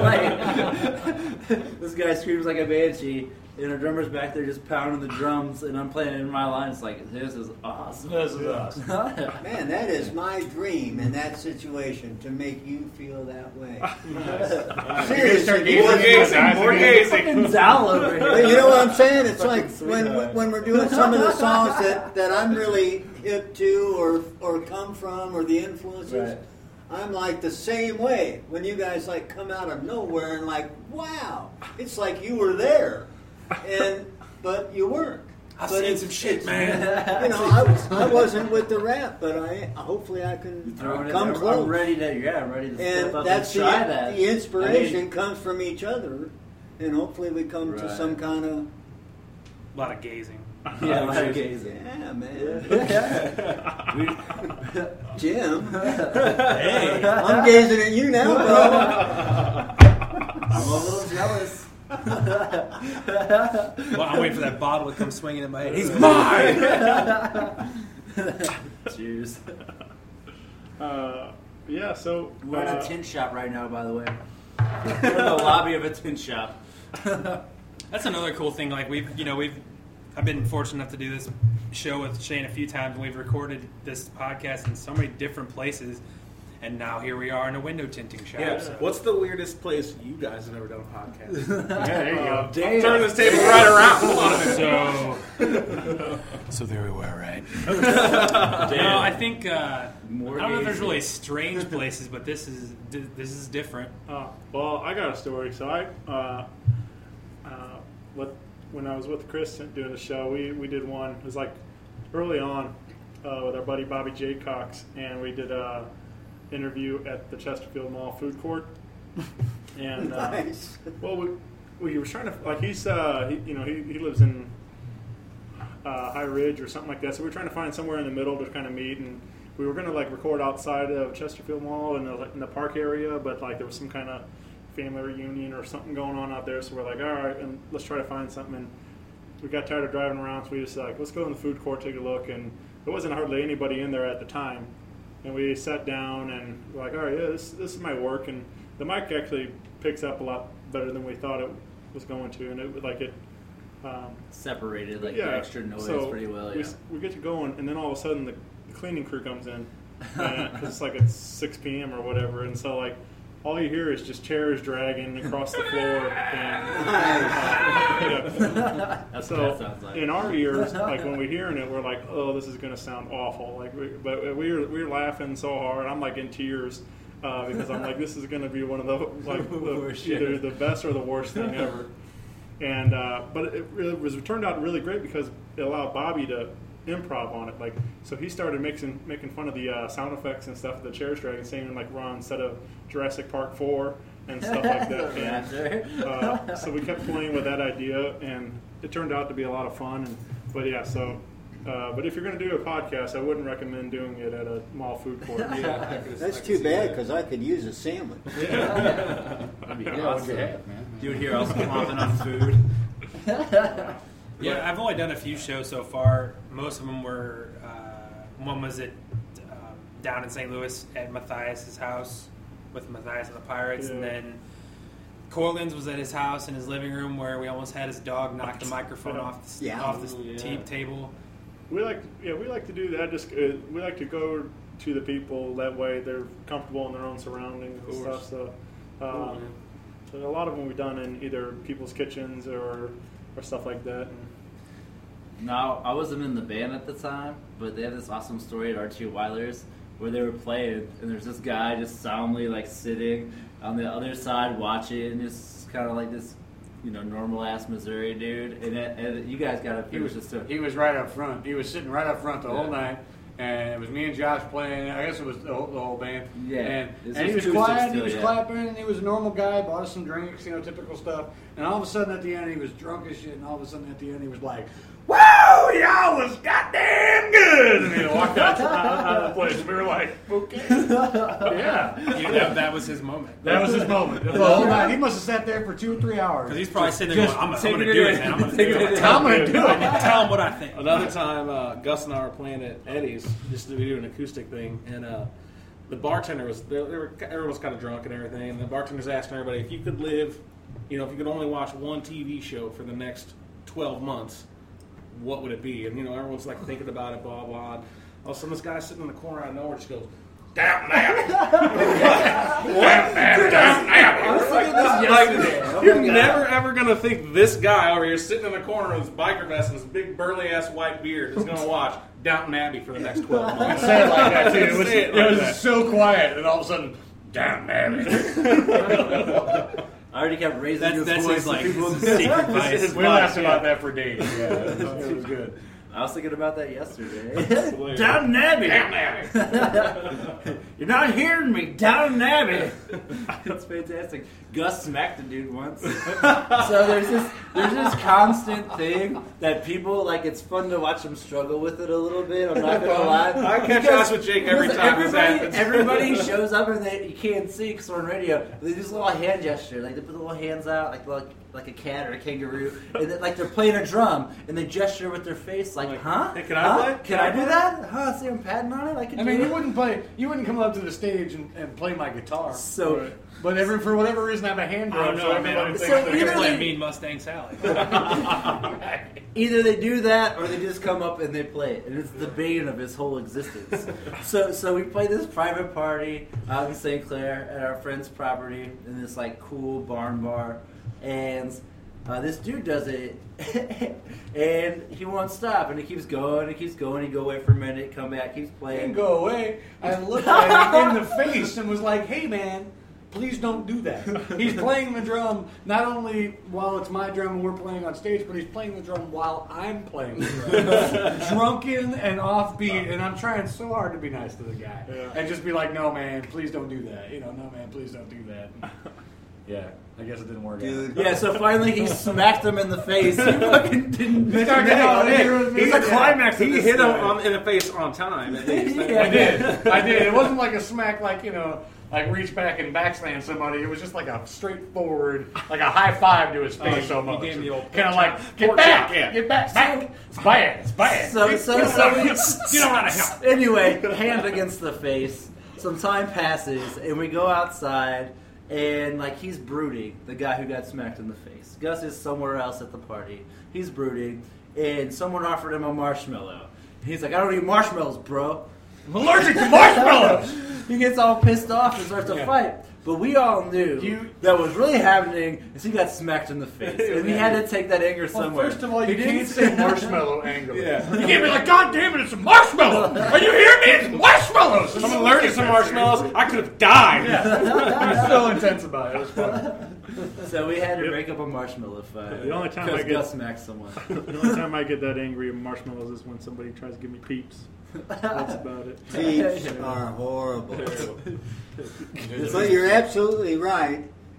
play. This guy screams like a banshee, and our drummer's back there just pounding the drums, and I'm playing in my line. It's like, this is awesome. This is us. Man, that is my dream in that situation, to make you feel that way. Seriously, More because- gazing. Fucking Zal over But here. you know what I'm saying? It's like sweetheart. when we're doing some of the songs that I'm really hip to or come from, or the influences. Right. I'm like the same way when you guys like come out of nowhere and like, wow, it's like you were there, but you weren't. I've But seen it's- some shit, it's- man. I wasn't with the rap, but hopefully I can Throwing it come there. close. I'm ready to step And up that's and try that. the inspiration I mean, comes from each other, and hopefully we come to Right. some kind of A lot of gazing. yeah, like gazing. yeah, man. We- Jim, Hey, I'm gazing at you now, bro. I'm a little jealous. well, I'm waiting for that bottle to come swinging in my head. He's mine. Cheers. Yeah, so We're in a tin shop right now, by the way. We're in the lobby of a tin shop. That's another cool thing. Like I've been fortunate enough to do this show with Shane a few times, and we've recorded this podcast in so many different places. And now here we are in a window tinting shop. Yeah. So. What's the weirdest place you guys have ever done a podcast? Yeah, there you go. Damn. Turn this table right around. Hold on. So there we were, right? No, I think I More don't know if there's gazing. really strange places, but this is different. well, I got a story. So when I was with Chris doing the show, we did one. It was like early on with our buddy Bobby J. Cox, and we did a interview at the Chesterfield Mall food court. And Nice. well, we were trying to like he lives in High Ridge or something like that. So we were trying to find somewhere in the middle to kind of meet, and we were going to like record outside of Chesterfield Mall in the park area, but like there was some kind of family reunion or something going on out there. So we're like, all right, and let's try to find something. And we got tired of driving around, so we just like, let's go in the food court, take a look. And there wasn't hardly anybody in there at the time. And we sat down and we're like, all right, yeah, this might work. And the mic actually picks up a lot better than we thought it was going to, and it Separated, like yeah, the extra noise so pretty well, we, yeah. we get to going, and then all of a sudden the cleaning crew comes in, because it's like it's 6 p.m. or whatever, and so like all you hear is just chairs dragging across the floor. And, yeah. That's So what that sounds like. in our ears, like when we're hearing it, we're like, "Oh, this is going to sound awful!" Like, but we were laughing so hard. I'm like in tears because I'm like, "This is going to be one of the either the best or the worst thing ever." And but it turned out really great because it allowed Bobby to improv on it. Like, so he started making fun of the sound effects and stuff of the chairs dragging, saying like we're on set of Jurassic Park 4, and stuff like that. Raptor. So we kept playing with that idea, and it turned out to be a lot of fun. But if you're going to do a podcast, I wouldn't recommend doing it at a mall food court. That's too bad because I could use a sandwich. That'd be awesome. You would hear us commenting on food. Yeah, I've only done a few shows so far. Most of them were, one was at down in St. Louis at Matthias's house with Matthias and the Pirates, and then Cortland's was at his house in his living room where we almost had his dog knock the microphone off the table. We like to do that. Just we like to go to the people that way. They're comfortable in their own surroundings and stuff. So, so a lot of them we've done in either people's kitchens or stuff like that. Now, I wasn't in the band at the time, but they had this awesome story at R2 Weilers where they were playing, and there's this guy just soundly like sitting on the other side watching, just kind of like this, normal ass Missouri dude. And you guys got to finish this too. He was right up front. He was sitting right up front the whole night. And it was me and Josh playing. I guess it was the whole band. Yeah. And he was quiet. He was clapping. And he was a normal guy. Bought us some drinks, typical stuff. And all of a sudden at the end, he was drunk as shit. And all of a sudden at the end, he was like, "Whoa, y'all was goddamn good!" And he walked out of the place. And we were like, "Okay, yeah." That was his moment. That was his moment. The whole night. He must have sat there for 2 or 3 hours. Because he's probably sitting there going, I'm going to do it, man. I'm going to do it. I'm going to do it. Tell him what I think. Another time, Gus and I were playing at Eddie's just to do an acoustic thing, and the bartender was everyone was kind of drunk and everything, and the bartender's asking everybody if you could live, if you could only watch one TV show for the next 12 months, what would it be? And everyone's like thinking about it, blah blah. All of a sudden, this guy sitting in the corner out of nowhere just goes, "Downton Abbey." Downton Abbey. You're never ever gonna think this guy over here sitting in the corner with his biker vest and his big burly ass white beard is gonna watch Downton Abbey for the next 12 months. Say it like that too. It was so quiet, and all of a sudden, Downton Abbey. I already kept raising your that's voice. his, like, secret vice. We laughed about that for days. Yeah, it was good. I was thinking about that yesterday. Downton Abbey. You're not hearing me. Downton Abbey. That's fantastic. Gus smacked a dude once. So there's this constant thing that people like. It's fun to watch them struggle with it a little bit. I'm not gonna lie. I catch us with Jake every time this happens. Everybody shows up and you can't see because we're on radio. They do this little hand gesture, like they put the little hands out, like a cat or a kangaroo, and like they're playing a drum, and they gesture with their face, like, huh? Hey, can I play? Can I do that? Huh? See, I'm patting on it. I mean, you wouldn't come up to the stage and play my guitar. So, but for whatever reason, I have a hand drum. So either play Mean Mustang Sally. Either they do that, or they just come up and they play it, and it's the bane of his whole existence. So we play this private party out in St. Clair at our friend's property in this like cool barn bar. And this dude does it, and he won't stop, and he keeps going, He go away for a minute, come back, keeps He playing. didn't go away. I looked at him in the face and was like, "Hey, man, please don't do that." He's playing the drum not only while it's my drum and we're playing on stage, but he's playing the drum while I'm playing the drum. Drunken and offbeat, and I'm trying so hard to be nice to the guy and just be like, "No, man, please don't do that. No, man, please don't do that." Yeah, I guess it didn't work out. Yeah, so finally he smacked him in the face. He fucking didn't. He's a climax. He hit him in the face on time. At least. I did. It wasn't like a smack, like reach back and backslam somebody. It was just like a straightforward, like a high five to his face almost. He gave him the old kind of like, get back, get back. It's bad. So you don't want to help. Anyway, hand against the face. Some time passes, and we go outside. And, he's brooding, the guy who got smacked in the face. Gus is somewhere else at the party. He's brooding, and someone offered him a marshmallow. He's like, "I don't eat marshmallows, bro. I'm allergic to marshmallows!" He gets all pissed off and starts to fight. But we all knew that what was really happening is he got smacked in the face. And he had to take that anger somewhere. First of all, you can't say marshmallow angrily. You can't be like, "God damn it, it's a marshmallow! Are you hearing me? It's marshmallows!" I'm allergic to marshmallows. I could have died. He was so intense about it. It was fun. So we had to break up a marshmallow fight. The only time Gus smacked someone. The only time I get that angry at marshmallows is when somebody tries to give me peeps. That's about it. Peeps are horrible. But you're absolutely right.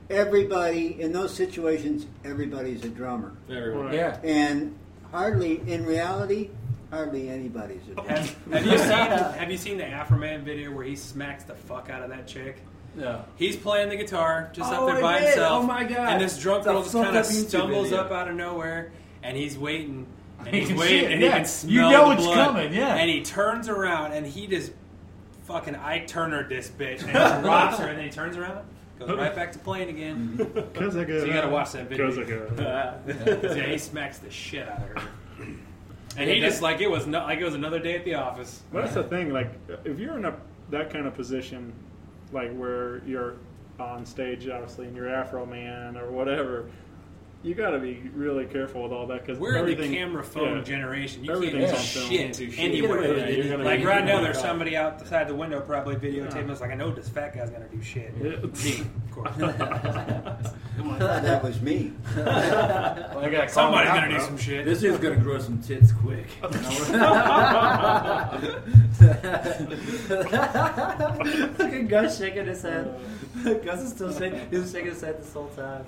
everybody in those situations, everybody's a drummer, Everyone. Yeah. and in reality, hardly anybody's a drummer. Have you seen the Afro Man video where he smacks the fuck out of that chick? Yeah. He's playing the guitar just Oh, up there I by did. himself. Oh, my God. And this drunk It's a girl just fucked kind of up YouTube stumbles video. up out of nowhere, and he's waiting. And He he's can waiting, see it, and yeah. he can You smell know the it's blood. coming, yeah. And he turns around, and he just fucking Ike Turner this bitch, and just rocks her, and then he turns around, goes right back to playing again. Because I go. So you gotta watch that video. Because I go. Yeah, he smacks the shit out of her. And he just like it was another day at the office. But that's the thing. Like, if you're in that kind of position, like where you're on stage, obviously, and you're Afro Man or whatever, you got to be really careful with all that because We're in the camera phone generation. You can't do everything's on film. shit Do shit. anywhere. Yeah, you're gonna Like be- right now, oh my there's God. somebody outside the window probably videotaping us. Like I know this fat guy's gonna do shit. Yeah. Me, of course. I thought that was me. Well, I gotta call Somebody's him out, gonna do bro. some shit. This dude's gonna grow some tits quick. Look at Gus shaking his head. Gus is still shaking. He's shaking his head this whole time.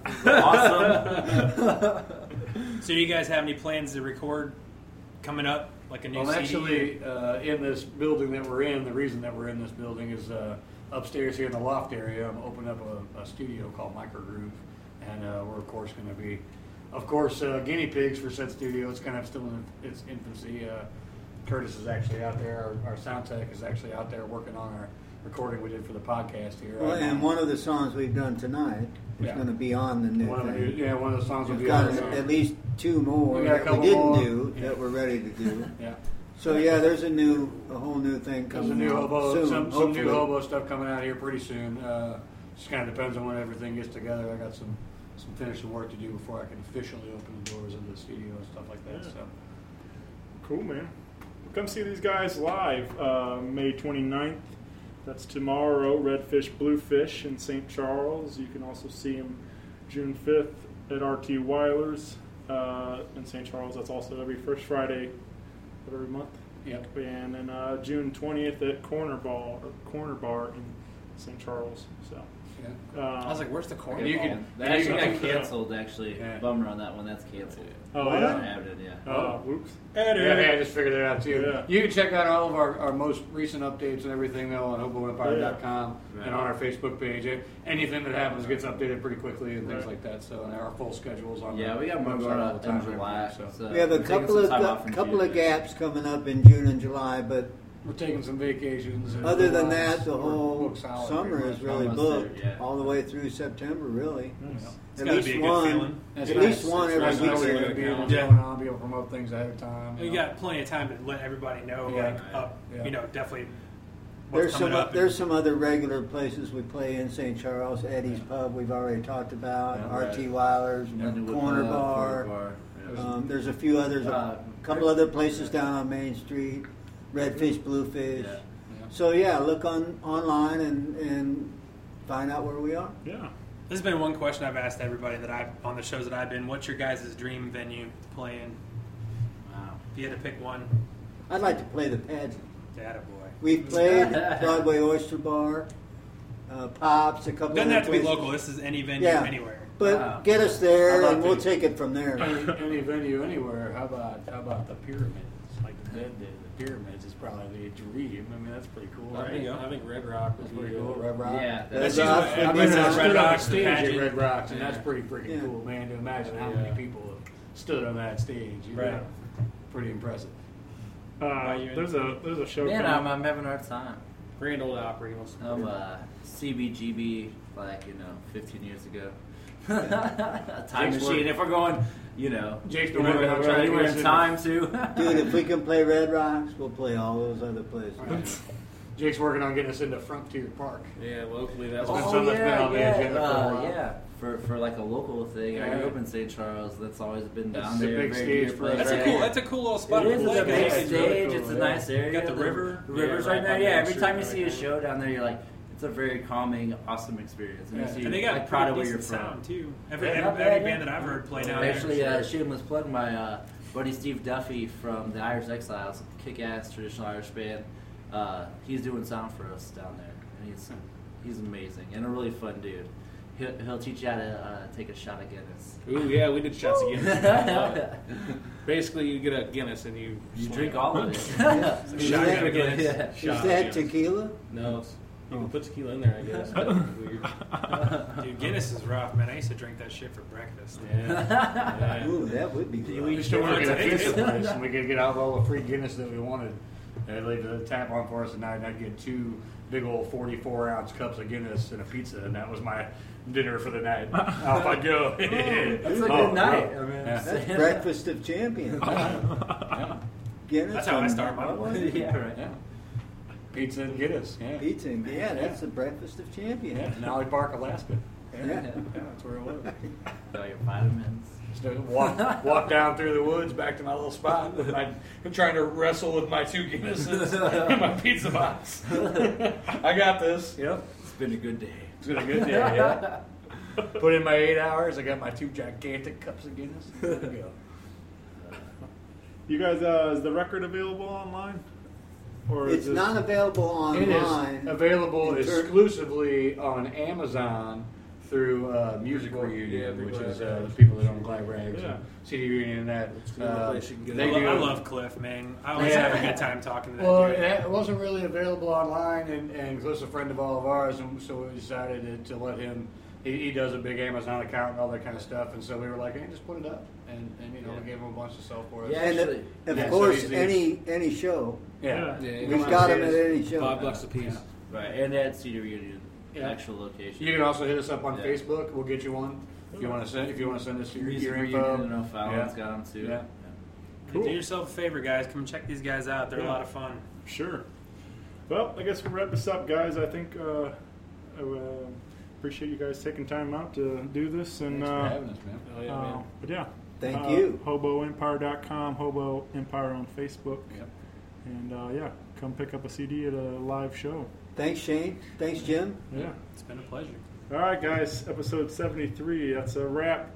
Awesome. So, you guys have any plans to record coming up, like a new Well, CD? actually, in this building that we're in, the reason that we're in this building is upstairs here in the loft area. I'm opening up a studio called Microgroove, and we're of course going to be, guinea pigs for said studio. It's kind of still in its infancy. Curtis is actually out there. Our sound tech is actually out there working on our recording we did for the podcast here. Well, and one of the songs we've done tonight is Yeah. going to be on the new one of the, thing. one of the songs will We've be got on the at least two more We got a that couple we didn't more. do Yeah. that we're ready to do. Yeah. So yeah, there's a whole new thing There's coming a new out hobo, soon. some new hopefully. hobo stuff coming out here pretty soon. Just kind of depends on when everything gets together. I got some finishing work to do before I can officially open the doors of the studio and stuff like that. Yeah. So Cool, man. Come see these guys live May 29th. That's tomorrow, Redfish Bluefish in St. Charles. You can also see them June 5th at RT Weiler's in St. Charles. That's also every first Friday of every month. Yep. And then June 20th at Corner Bar in St. Charles. So yeah. I was like, "Where's the corner?" And you ball? can- That actually you got can- canceled. Actually, Yeah. bummer on that one. That's canceled. Oh, I yeah? have it. Yeah. Oh, whoops. Yeah, I just figured it out too. Yeah. You can check out all of our most recent updates and everything though on hoboempire.com Yeah. and on our Facebook page. Anything that happens gets updated pretty quickly and things Right. like that. So and our full schedules on Yeah, the we got more website going all on the time in and July. everything, so. We have a we're taking couple some time off from of June. gaps coming up in June and July, but We're taking some vacations. And other than otherwise, that, the we're whole booked solid summer pretty is much. really Almost there, booked yeah. all the way through September. Really, Nice. It's at gotta least be a good one. feeling. That's At nice. least one It's every nice to know week. we're gonna be able to Yeah. going on, be able to promote things ahead of time. You got plenty of time to let everybody know, Yeah. like up, Yeah. you know, definitely. What's There's coming up. there's some other regular places we play in St. Charles. Eddie's Pub we've already talked about. Yeah, RT Weiler's, Underwood Corner Pub, Bar. Corner Bar. There's a few others, a Uh, couple other places down on Main Street. Redfish, Bluefish. Yeah. So yeah, look online and find out where we are. Yeah. This has been one question I've asked everybody that I've on the shows that I've been. What's your guys' dream venue to play in? Wow. If you had to pick one, I'd like to play the pageant. attaboy. We've played Broadway Oyster Bar, Pops, a couple. Doesn't other have to be places. local. This is any venue, Yeah. anywhere. But Wow. get us How there, about and we'll the- take it from there. any venue anywhere. How about the pyramids? Like the Dead did. The pyramids is probably the dream. I mean, that's pretty cool, There right? you go. I think Red Rock That's was pretty pretty cool. cool. Red Rock. Yeah, Red That's Rocks usually- would I've be been Red nice. stood on Rocks, the stage pageant. at Red Rocks, and Yeah. that's pretty freaking Yeah. cool, man. To imagine how Yeah. many people have stood on that stage, you Right. know, pretty impressive. There's a show. Man, coming- I'm having a hard time. Grand Ole Opry was. I'm CBGB, like 15 years ago. Time Jake's machine. working- If we're going, Jake's been working on anywhere trying to in get us time too. Dude, if we can play Red Rocks, we'll play all those other places. Jake's working on getting us into Frontier Park. Yeah, locally that's been Oh something that's been yeah, on the agenda for a while. yeah. For like a local thing, I Yeah. grew up in St. Charles. That's always been down It's a there. big very stage dear for us. place. That's a cool little spot It to is play. a big guys. It's stage. really cool, It's a yeah. nice area. You got the river. The river's Yeah, right there. right Yeah, by every Main time you Street see a right show down there, you're like, it's a very calming, awesome experience. And Yeah. you see, And they got like, proud of where pretty you're decent from. sound too. Every Yeah, not every bad, band yeah. that I've heard play down Actually, there. shameless plug, my buddy Steve Duffy from the Irish Exiles, kick-ass traditional Irish band. He's doing sound for us down there, and he's amazing and a really fun dude. He'll teach you how to take a shot of Guinness. Ooh, yeah, we did shots of Guinness. I love it. Basically, you get a Guinness and you drink all of it. It's a shot of Guinness. Yeah. Is Shot of that Guinness. tequila? No, you can put tequila in there, I guess. But weird. Dude, Guinness is rough, man. I used to drink that shit for breakfast. Yeah. Ooh, that would be We good. used to work at a Yeah. pizza place, and we could get out all the free Guinness that we wanted. They'd leave the tap on for us at night, and I'd get 2 big old 44-ounce cups of Guinness and a pizza, and that was my dinner for the night. Off I'd go. That's a good night. I mean, Yeah. That's breakfast of champions. Yeah. Guinness. That's how I and- start my what was morning. it? yeah, right. Yeah. Pizza and Guinness. Yeah. Pizza. Yeah, that's the breakfast of champions. Yeah. Nolly Park, Alaska. Yeah. Yeah, that's where it was. So your vitamins. Just walk down through the woods back to my little spot. I'm trying to wrestle with my 2 Guinnesses and my pizza box. I got this. Yep. It's been a good day. It's been a good day. Yeah. Put in my 8 hours. I got my 2 gigantic cups of Guinness. Good to go. You guys, is the record available online? Or It's is not available It online. is available In ter- exclusively on Amazon through Music Reunion, yeah, which Glad is Rags. the people that own Glad Rags, Yeah. and CD Reunion, and that. the only place you can get they it. do. I love Cliff, man. I always Yeah. have a good time talking to that Well, dude. it wasn't really available online, and Cliff's a friend of all of ours, and so we decided to let him. He does a big Amazon account and all that kind of stuff, and so we were like, "Hey, just put it up," and we gave him a bunch of stuff for us. Yeah, And actually, of yeah, so course, he's- any show. yeah. Yeah, We've got them at any show. $5 a piece. right, and at Cedar Union, Yeah. actual location. You can also hit us up on Yeah. Facebook. We'll get you one if you want to send. If you want to send us your Music info. Reunion, I know Fallon's got them too. Yeah. Cool. Do yourself a favor, guys. Come check these guys out. They're Yeah. a lot of fun. Sure. Well, I guess we'll wrap this up, guys. I think I appreciate you guys taking time out to do this. And Thanks for having us, man. Oh, yeah, man. but yeah. Thank you. HoboEmpire.com, Hobo Empire on Facebook. Yep. And yeah, come pick up a CD at a live show. Thanks, Shane. Thanks, Jim. Yeah. It's been a pleasure. All right, guys. Episode 73. That's a wrap.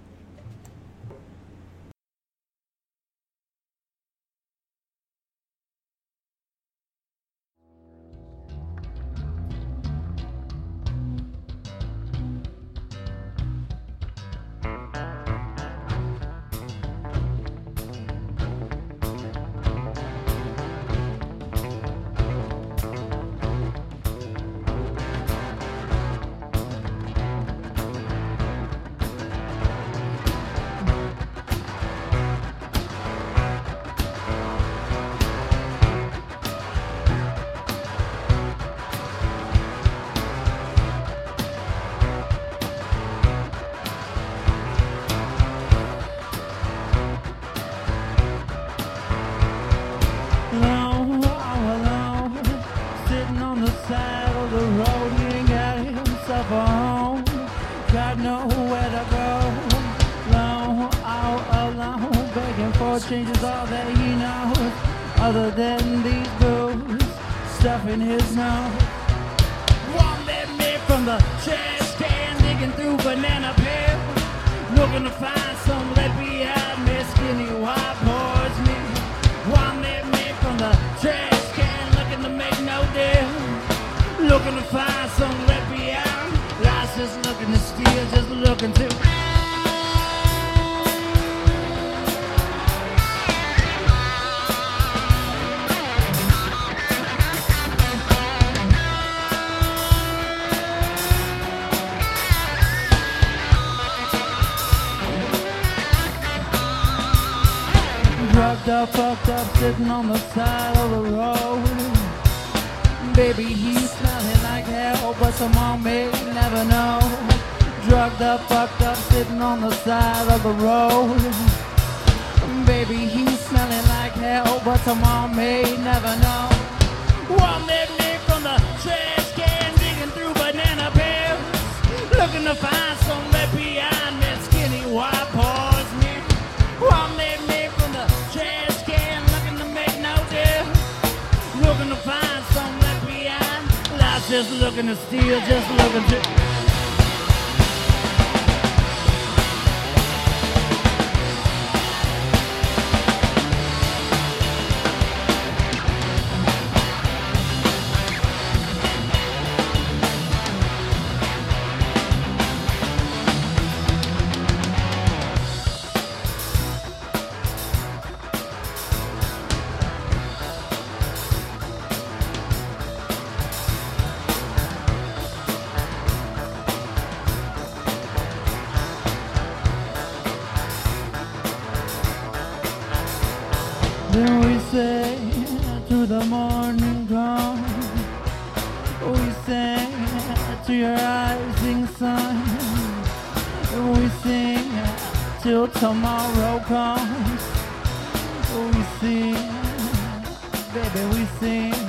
Alone, all alone, sitting on the side of the road. He ain't got himself a home, got nowhere to go. Alone, all alone, begging for change is all that he knows. Other than these blues, stuff in his nose. One that made from the trash can, digging through banana peels, looking to find some let behind me, skinny white boys me. One that made from the trash can, looking to make no deal, looking to find some let behind. Life's just looking to steal, just looking to. Drugged up, fucked up, sitting on the side of the road. Baby, he's smelling like hell, but some mom may never know. Drugged up, fucked up, sitting on the side of the road. Baby, he's smelling like hell, but some mom may never know. One that made from the trash can, digging through banana peels, looking to find some left behind me, skinny white boys me. One that made from the trash can, looking to make no deal, looking to find some left behind. Life's just looking to steal, just looking to. tomorrow comes, we sing, baby, we sing.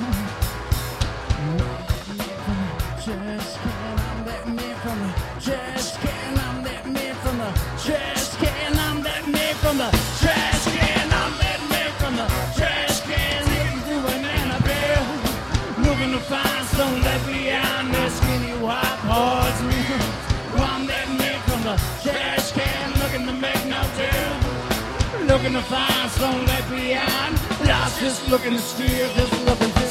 Trash can, I'm that man from the trash can, I'm that man from the trash can, I'm that man from the trash can, I'm that man from the trash can. Looking through an Annabelle, looking to find some left behind their skinny white horse. I'm that man from the trash can, looking to make no deal, looking to find some left behind. Lost just looking to steer, just looking to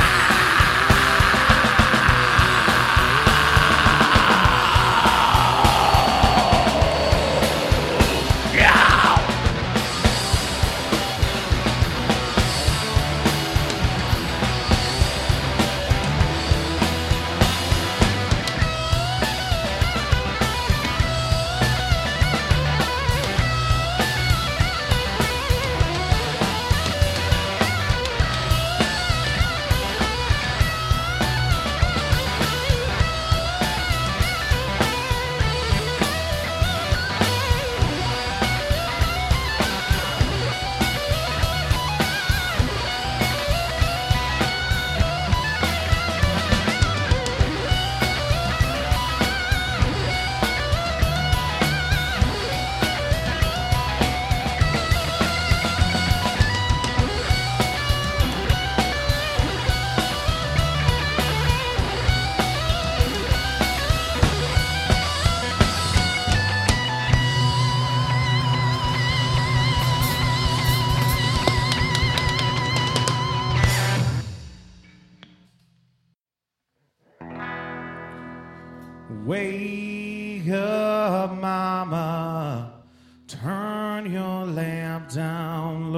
wake up, mama, turn your lamp down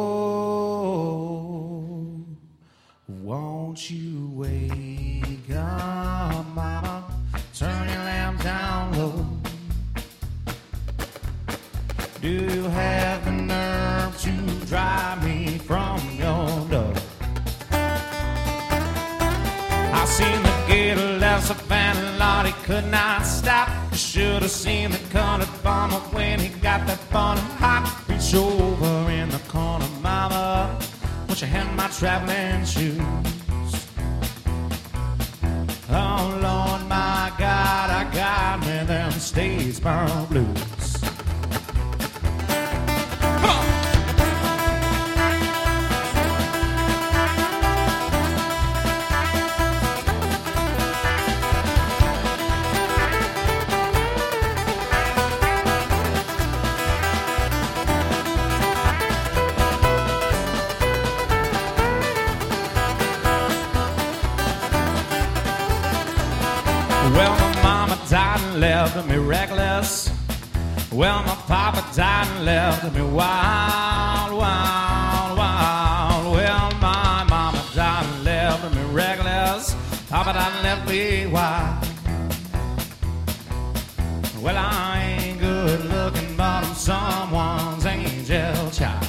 low. Won't you wake up, mama, turn your lamp down low. Do you have the nerve to drive me from your door? I seen the gator left so fat and Lord, he could not stop. You should have seen the colored bomber when he got that fun and hot. Reach over in the corner, mama, won't you hand my traveling shoes? Oh Lord, my God, I got me them Statesboro blues. Well, my mama died and left me reckless. Well, my papa died and left me wild, wild, wild. Well, my mama died and left me reckless. Papa died and left me wild. Well, I ain't good looking, but I'm someone's angel child.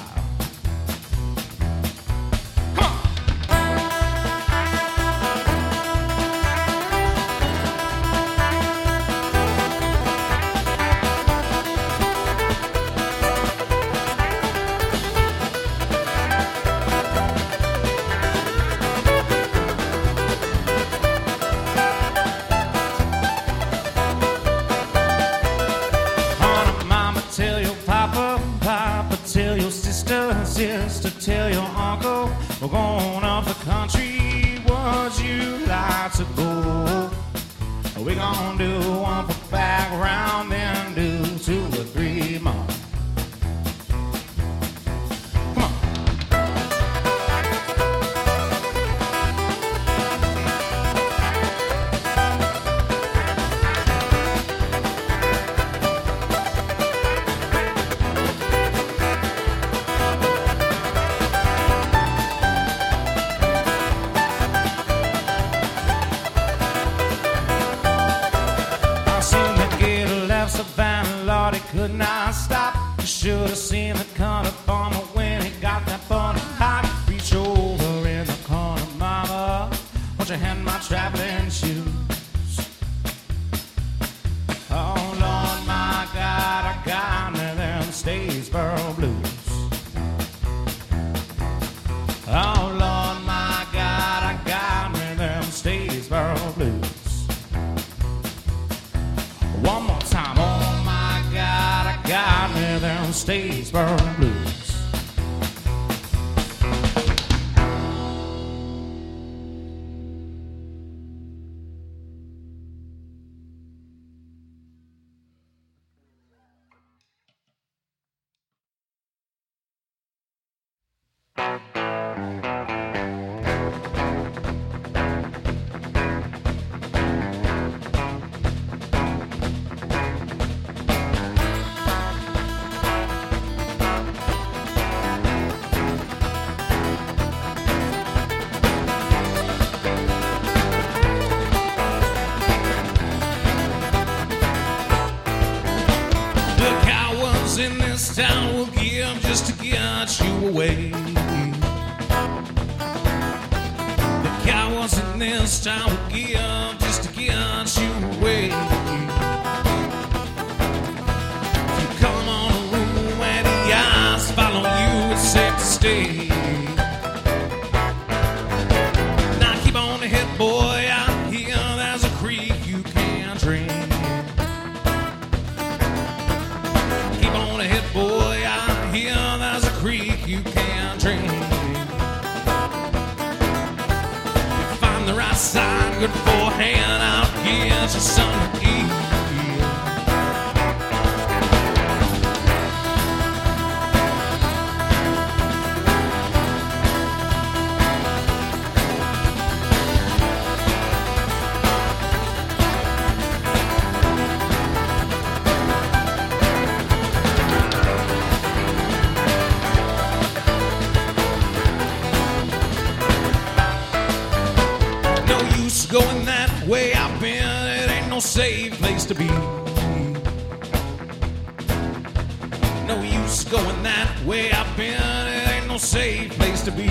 Sister, tell your uncle we're going up the country. Would you like to go? We're gonna do one for background, then do 2 or 3 more. Come on. Could not stop. You should have seen the colored bomber when he got that fun hot. Reach over in the corner, mama, won't you hand my traveling shoes? Oh Lord, my God, I got me them Statesboro Blues. In this town will give just to get you away. The cowards in this town will give just to get you away. If you come on a room where the eyes follow you, it's safe to stay. Now keep on ahead, boy. Out here there's a creek you can't drink. Boy, I hear there's a creek you can't drink. Find the right side, good for a hand out, get you something to eat. Going that way I've been, it ain't no safe place to be. No use going that way I've been, it ain't no safe place to be.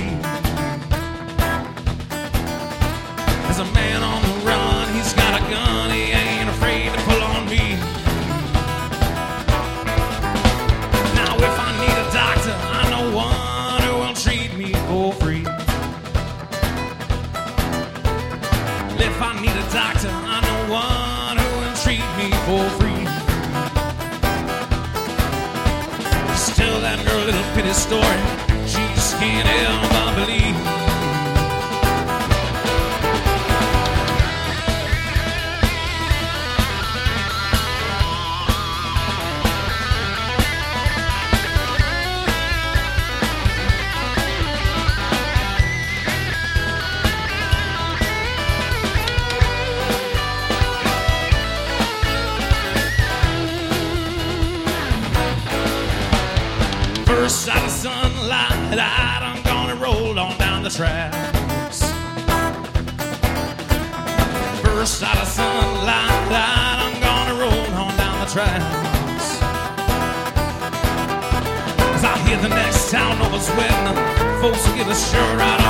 There's a man on the run, he's got a gun, he ain't afraid to pull on me. Now if I need a doctor, I know one who will treat me for free. If I need a doctor, I know one who will treat me for free. Just tell that girl a little pity story, she just can't help but believe. First sight of sunlight, I'm gonna roll on down the tracks. First sight of sunlight, I'm gonna roll on down the tracks. As I hear the next town over sweating, folks will get a shirt right